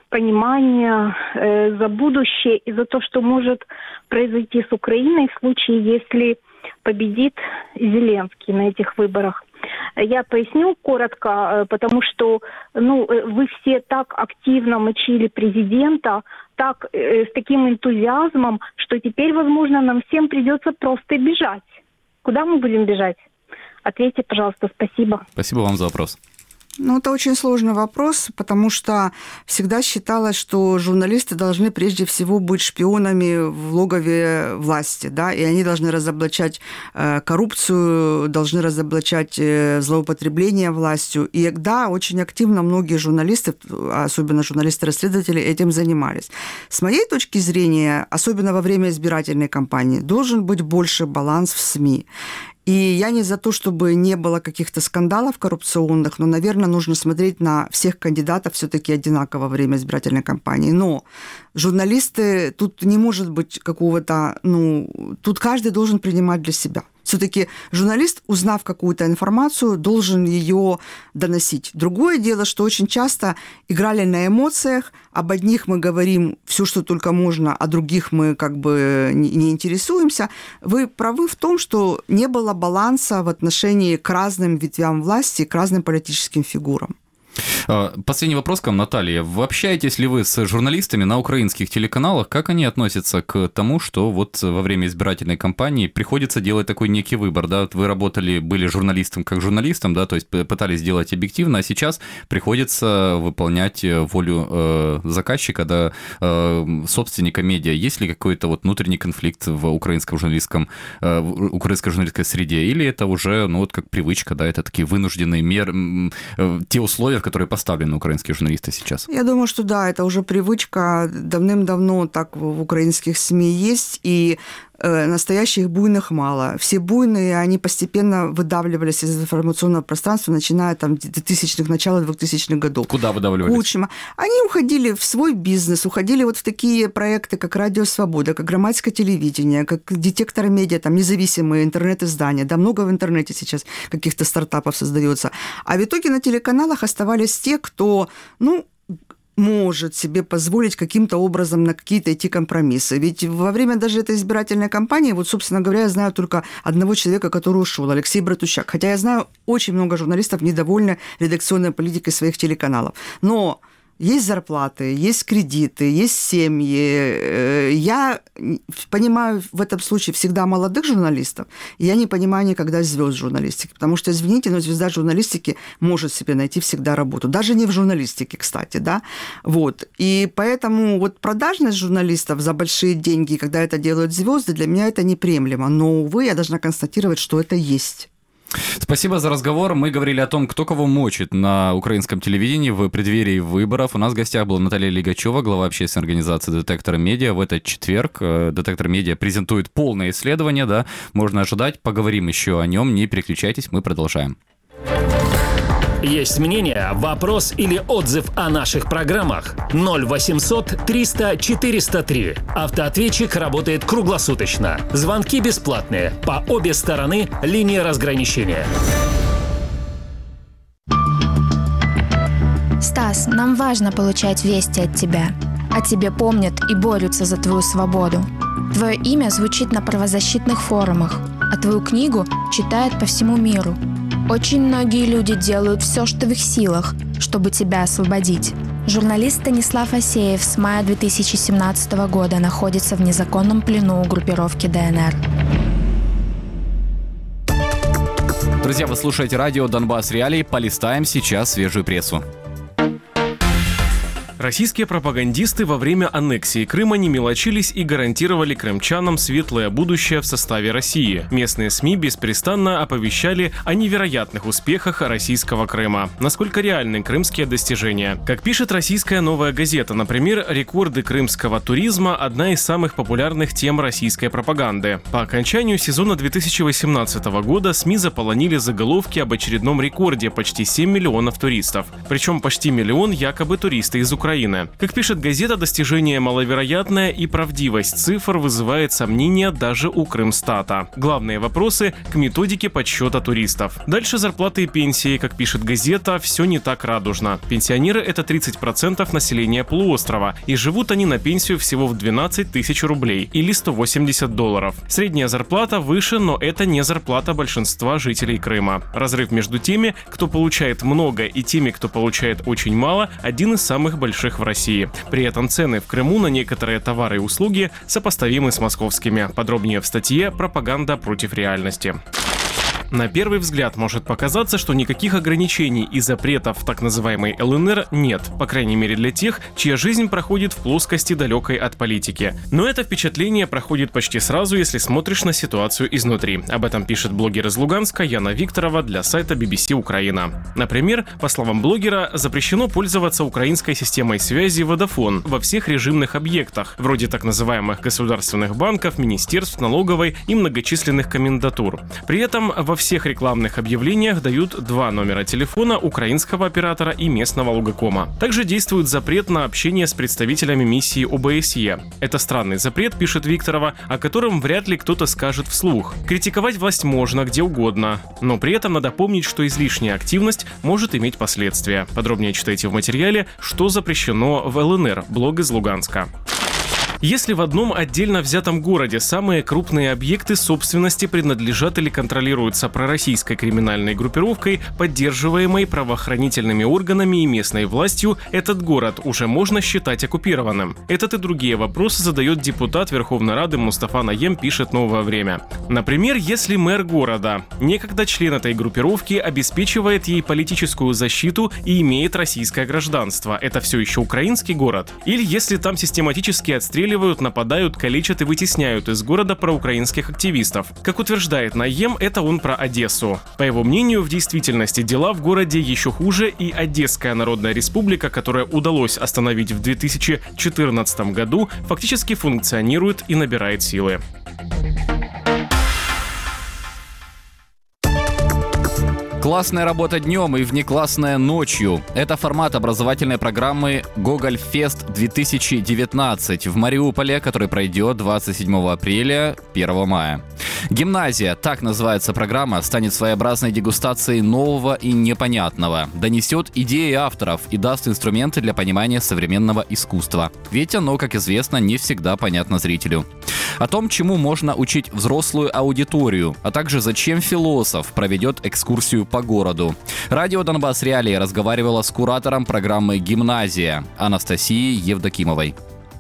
C: понимания за будущее и за то, что может произойти с Украиной в случае, если победит Зеленский на этих выборах? Я поясню коротко, потому что ну, вы все так активно мочили президента, так, с таким энтузиазмом, что теперь, возможно, нам всем придется просто бежать. Куда мы будем бежать? Ответьте, пожалуйста, спасибо.
B: Спасибо вам за вопрос.
U: Ну, это очень сложный вопрос, потому что всегда считалось, что журналисты должны прежде всего быть шпионами в логове власти, да, и они должны разоблачать э, коррупцию, должны разоблачать э, злоупотребление властью. И да, очень активно многие журналисты, особенно журналисты-расследователи, этим занимались. С моей точки зрения, особенно во время избирательной кампании, должен быть больше баланс в СМИ. И я не за то, чтобы не было каких-то скандалов коррупционных, но, наверное, нужно смотреть на всех кандидатов все-таки одинаково во время избирательной кампании. Но журналисты, тут не может быть какого-то, ну, тут каждый должен принимать для себя. Все-таки журналист, узнав какую-то информацию, должен ее доносить. Другое дело, что очень часто играли на эмоциях. Об одних мы говорим все, что только можно, а других мы как бы не интересуемся. Вы правы в том, что не было баланса в отношении к разным ветвям власти, к разным политическим фигурам.
B: Последний вопрос к вам, Наталья. Общаетесь ли вы с журналистами на украинских телеканалах? Как они относятся к тому, что вот во время избирательной кампании приходится делать такой некий выбор? Да? Вы работали, были журналистом как журналистом, да, то есть пытались сделать объективно, а сейчас приходится выполнять волю э, заказчика, да, э, собственника медиа. Есть ли какой-то вот внутренний конфликт в украинском журналистском, э, в украинской журналистской среде? Или это уже, ну вот как привычка, да, это такие вынужденные меры, э, те условия, которые поставлены украинские журналисты сейчас?
U: Я думаю, что да, это уже привычка. Давным-давно так в украинских СМИ есть, и э, настоящих буйных мало. Все буйные, они постепенно выдавливались из информационного пространства, начиная там двухтысячных, начала двухтысячных годов.
B: Куда выдавливались?
U: Кучма. Они уходили в свой бизнес, уходили вот в такие проекты, как «Радио Свобода», как «Громадское телевидение», как «Детектор медиа», там независимые интернет-издания. Да, много в интернете сейчас каких-то стартапов создается. А в итоге на телеканалах оставались те, кто, ну, может себе позволить каким-то образом на какие-то идти компромиссы. Ведь во время даже этой избирательной кампании, вот, собственно говоря, я знаю только одного человека, который ушел, Алексей Братущак. Хотя я знаю, очень много журналистов недовольны редакционной политикой своих телеканалов. Но есть зарплаты, есть кредиты, есть семьи. Я понимаю в этом случае всегда молодых журналистов, и я не понимаю никогда звезд журналистики, потому что, извините, но звезда журналистики может себе найти всегда работу, даже не в журналистике, кстати, да, вот. И поэтому вот продажность журналистов за большие деньги, когда это делают звезды, для меня это неприемлемо, но, увы, я должна констатировать, что это есть.
B: Спасибо за разговор. Мы говорили о том, кто кого мочит на украинском телевидении в преддверии выборов. У нас в гостях была Наталья Лигачева, глава общественной организации «Детектор Медиа». В этот четверг «Детектор Медиа» презентует полное исследование, да, можно ожидать. Поговорим еще о нем. Не переключайтесь, мы продолжаем.
A: Есть мнение, вопрос или отзыв о наших программах? ноль восемьсот триста четыреста три. Автоответчик работает круглосуточно. Звонки бесплатные. По обе стороны линии разграничения.
I: Стас, нам важно получать вести от тебя. О тебе помнят и борются за твою свободу. Твое имя звучит на правозащитных форумах, а твою книгу читают по всему миру. Очень многие люди делают все, что в их силах, чтобы тебя освободить. Журналист Станислав Асеев с мая две тысячи семнадцатого года находится в незаконном плену у группировки ДНР.
B: Друзья, вы слушаете радио «Донбасс Реалии». Полистаем сейчас свежую прессу.
J: Российские пропагандисты во время аннексии Крыма не мелочились и гарантировали крымчанам светлое будущее в составе России. Местные СМИ беспрестанно оповещали о невероятных успехах российского Крыма. Насколько реальны крымские достижения? Как пишет российская «Новая газета», например, рекорды крымского туризма – одна из самых популярных тем российской пропаганды. По окончанию сезона две тысячи восемнадцатого года СМИ заполонили заголовки об очередном рекорде – почти семь миллионов туристов. Причем почти миллион якобы туристы из Украины. Как пишет газета, достижение маловероятное, и правдивость цифр вызывает сомнения даже у Крымстата. Главные вопросы к методике подсчета туристов. Дальше зарплаты и пенсии. Как пишет газета, все не так радужно. Пенсионеры – это тридцать процентов населения полуострова, и живут они на пенсию всего в двенадцать тысяч рублей или сто восемьдесят долларов. Средняя зарплата выше, но это не зарплата большинства жителей Крыма. Разрыв между теми, кто получает много, и теми, кто получает очень мало, один из самых больших в России. При этом цены в Крыму на некоторые товары и услуги сопоставимы с московскими. Подробнее в статье «Пропаганда против реальности». На первый взгляд может показаться, что никаких ограничений и запретов в так называемой ЛНР нет, по крайней мере для тех, чья жизнь проходит в плоскости далекой от политики. Но это впечатление проходит почти сразу, если смотришь на ситуацию изнутри. Об этом пишет блогер из Луганска Яна Викторова для сайта би би си Украина. Например, по словам блогера, запрещено пользоваться украинской системой связи Vodafone во всех режимных объектах, вроде так называемых государственных банков, министерств, налоговой и многочисленных комендатур. При этом во всех рекламных объявлениях дают два номера телефона украинского оператора и местного Лугакома. Также действует запрет на общение с представителями миссии о бэ эс е. Это странный запрет, пишет Викторова, о котором вряд ли кто-то скажет вслух. Критиковать власть можно где угодно, но при этом надо помнить, что излишняя активность может иметь последствия. Подробнее читайте в материале «Что запрещено в ЛНР», блог из Луганска. Если в одном отдельно взятом городе самые крупные объекты собственности принадлежат или контролируются пророссийской криминальной группировкой, поддерживаемой правоохранительными органами и местной властью, этот город уже можно считать оккупированным. Этот и другие вопросы задает депутат Верховной Рады Мустафа Наем, пишет «Новое время». Например, если мэр города, некогда член этой группировки, обеспечивает ей политическую защиту и имеет российское гражданство, это все еще украинский город? Или если там систематически отстреливают, нападают, калечат и вытесняют из города проукраинских активистов. Как утверждает Наем, это он про Одессу. По его мнению, в действительности дела в городе еще хуже, и Одесская Народная Республика, которая удалось остановить в две тысячи четырнадцатом году, фактически функционирует и набирает силы.
B: Классная работа днем и внеклассная ночью. Это формат образовательной программы «Гогольфест-две тысячи девятнадцать» в Мариуполе, который пройдет двадцать седьмого апреля — первого мая. Гимназия, так называется программа, станет своеобразной дегустацией нового и непонятного, донесет идеи авторов и даст инструменты для понимания современного искусства. Ведь оно, как известно, не всегда понятно зрителю. О том, чему можно учить взрослую аудиторию, а также зачем философ проведет экскурсию по городу. Радио «Донбасс Реалии» разговаривала с куратором программы «Гимназия» Анастасией Евдокимовой.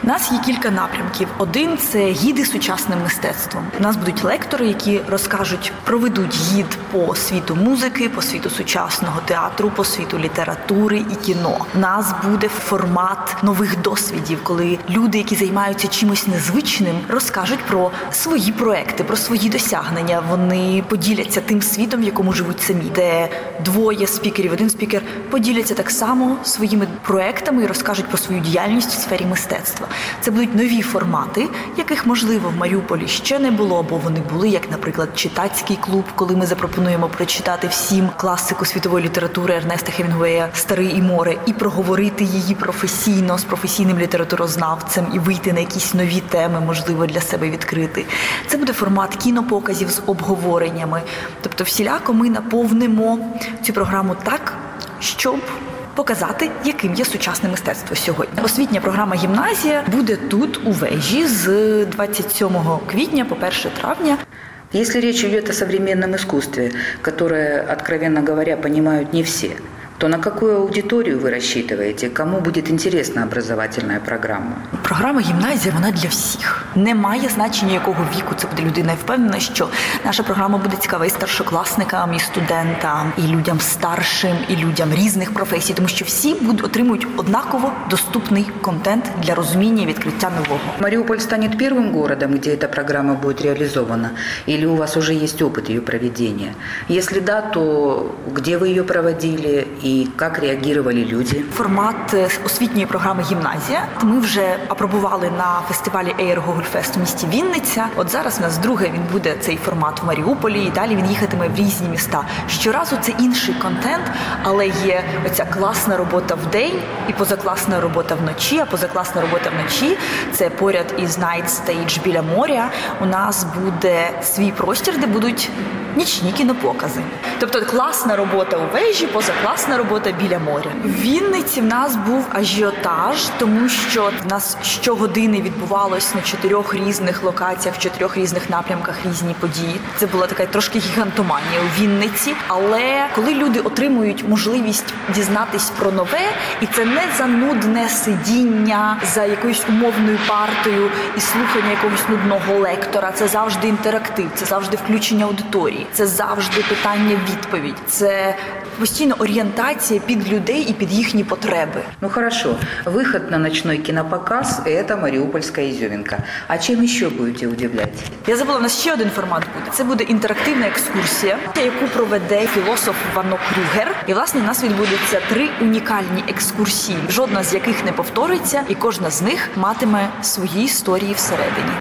H: У нас є кілька напрямків. Один – це гіди сучасним мистецтвом. У нас будуть лектори, які розкажуть, проведуть гід по світу музики, по світу сучасного театру, по світу літератури і кіно. У нас буде формат нових досвідів, коли люди, які займаються чимось незвичним, розкажуть про свої проекти, про свої досягнення. Вони поділяться тим світом, в якому живуть самі, де двоє спікерів, один спікер поділяться так само своїми проектами і розкажуть про свою діяльність в сфері мистецтва. Це будуть нові формати, яких, можливо, в Маріуполі ще не було, або вони були, як, наприклад, читацький клуб, коли ми запропонуємо прочитати всім класику світової літератури Ернеста Хемінгуея «Старий і море» і проговорити її професійно з професійним літературознавцем і вийти на якісь нові теми, можливо, для себе відкрити. Це буде формат кінопоказів з обговореннями. Тобто всіляко ми наповнимо цю програму так, щоб показати, яким є сучасне мистецтво сьогодні. Освітня програма «Гімназія» буде тут, у Вежі, з двадцять сьомого квітня по перше травня.
K: Если речь идет о современном искусстве, которое, откровенно говоря, понимают не все, то на какую аудиторию вы рассчитываете? Кому будет интересна образовательная программа?
H: Програма «Гімназія» вона для всіх. Немає значення, якого віку це буде людина. Я впевнена, що наша програма буде цікава і старшокласникам, і студентам, і людям старшим, і людям різних професій, тому що всі будуть отримують однаково доступний контент для розуміння і відкриття нового.
K: Мариуполь станет первым городом, где эта программа будет реализована? Или у вас уже есть опыт ее проведения? Если да, то где вы ее проводили и І як реагували люди?
H: Формат освітньої програми «Гімназія» ми вже апробували на фестивалі Ейр Гогольфест у місті Вінниця. От зараз у нас друге він буде цей формат в Маріуполі, і далі він їхатиме в різні міста. Щоразу це інший контент, але є оця класна робота вдень і позакласна робота вночі, а позакласна робота вночі – це поряд із Night Stage біля моря. У нас буде свій простір, де будуть нічні кінопокази. Тобто класна робота у Вежі, позакласна робота біля моря. В Вінниці в нас був ажіотаж, тому що в нас щогодини відбувалось на чотирьох різних локаціях, в чотирьох різних напрямках різні події. Це була така трошки гігантоманія у Вінниці. Але коли люди отримують можливість дізнатись про нове, і це не занудне сидіння за якоюсь умовною партою і слухання якогось нудного лектора, це завжди інтерактив, це завжди включення аудиторії, це завжди питання-відповідь, це постійно орієнтація під людей і під їхні потреби.
K: Ну хорошо, выход на ночной кинопоказ – это мариупольская изюминка. А чем еще будете удивлять?
H: Я забула, у нас ще один формат буде. Це буде інтерактивна екскурсія, яку проведе філософ Вано Крюгер. І, власне, у нас відбудуться три унікальні екскурсії, жодна з яких не повториться, і кожна з них матиме свої історії всередині.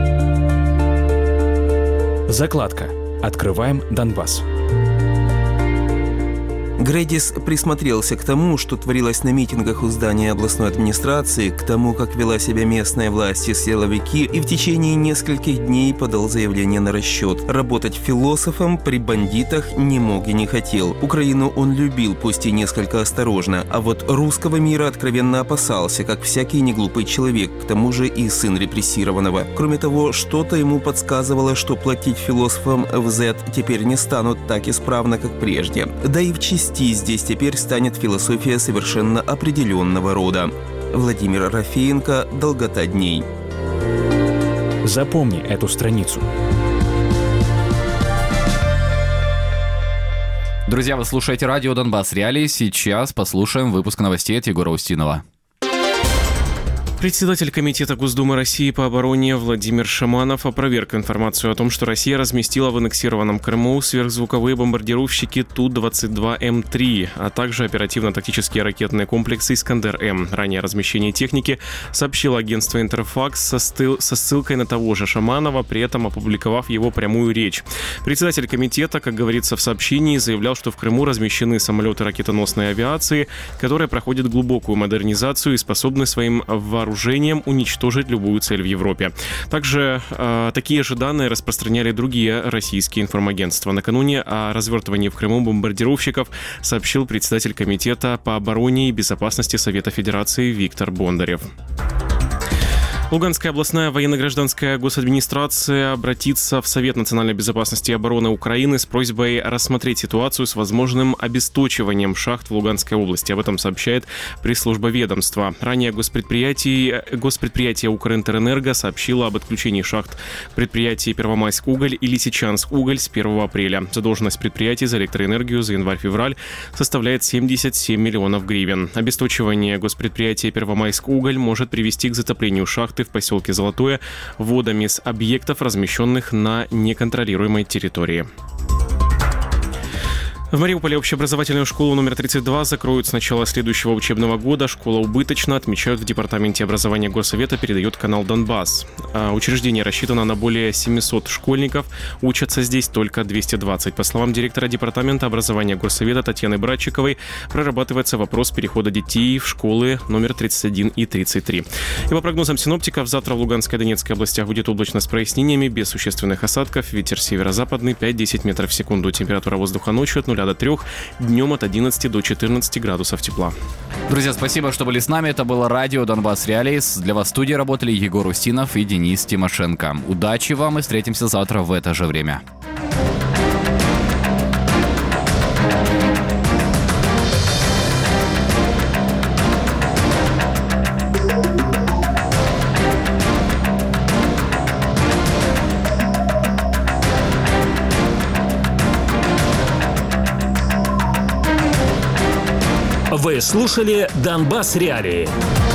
W: Закладка. Открываем Донбасс.
X: Гредис присмотрелся к тому, что творилось на митингах у здания областной администрации, к тому, как вела себя местная власть и силовики, и в течение нескольких дней подал заявление на расчет. Работать философом при бандитах не мог и не хотел. Украину он любил, пусть и несколько осторожно, а вот русского мира откровенно опасался, как всякий неглупый человек, к тому же и сын репрессированного. Кроме того, что-то ему подсказывало, что платить философам в зет теперь не станут так исправно, как прежде. Да и в части здесь теперь станет философия совершенно определенного рода. Владимир Рафеенко «Долгота дней».
W: Запомни эту страницу.
B: Друзья, вы слушаете радио «Донбасс Реалии». Сейчас послушаем выпуск новостей от Егора Устинова.
J: Председатель Комитета Госдумы России по обороне Владимир Шаманов опроверг информацию о том, что Россия разместила в аннексированном Крыму сверхзвуковые бомбардировщики Ту двадцать два М три, а также оперативно-тактические ракетные комплексы «Искандер-М». Ранее размещение техники сообщило агентство «Интерфакс» со, стыл, со ссылкой на того же Шаманова, при этом опубликовав его прямую речь. Председатель комитета, как говорится в сообщении, заявлял, что в Крыму размещены самолеты ракетоносной авиации, которые проходят глубокую модернизацию и способны своим вооружением вооружением уничтожить любую цель в Европе. Также э, такие же данные распространяли другие российские информагентства. Накануне о развертывании в Крыму бомбардировщиков сообщил председатель Комитета по обороне и безопасности Совета Федерации Виктор Бондарев. Луганская областная военно-гражданская госадминистрация обратится в Совет национальной безопасности и обороны Украины с просьбой рассмотреть ситуацию с возможным обесточиванием шахт в Луганской области. Об этом сообщает пресс-служба ведомства. Ранее госпредприятие, госпредприятие «Укрэнерго» сообщило об отключении шахт предприятий «Первомайскуголь» и «Лисичанскуголь» с первого апреля. Задолженность предприятий за электроэнергию за январь-февраль составляет семьдесят семь миллионов гривен. Обесточивание госпредприятия «Первомайскуголь» может привести к затоплению шахты в поселке Золотое водами с объектов, размещенных на неконтролируемой территории. В Мариуполе общеобразовательную школу номер тридцать два закроют с начала следующего учебного года. Школа убыточна, отмечают в Департаменте образования Горсовета, передает канал «Донбасс». Учреждение рассчитано на более семисот школьников. Учатся здесь только двести двадцать. По словам директора Департамента образования Горсовета Татьяны Братчиковой, прорабатывается вопрос перехода детей в школы номер тридцать один и тридцать три. И по прогнозам синоптиков, завтра в Луганской и Донецкой областях будет облачно с прояснениями, без существенных осадков. Ветер северо-западный пять-десять метров в секунду. Температура воздуха ночью от нуля до трех, днем от одиннадцати до четырнадцати градусов тепла.
B: Друзья, спасибо, что были с нами. Это было радио «Донбасс Реалиис». Для вас в студии работали Егор Устинов и Денис Тимошенко. Удачи вам и встретимся завтра в это же время.
A: Вы слушали «Донбасс Реалии».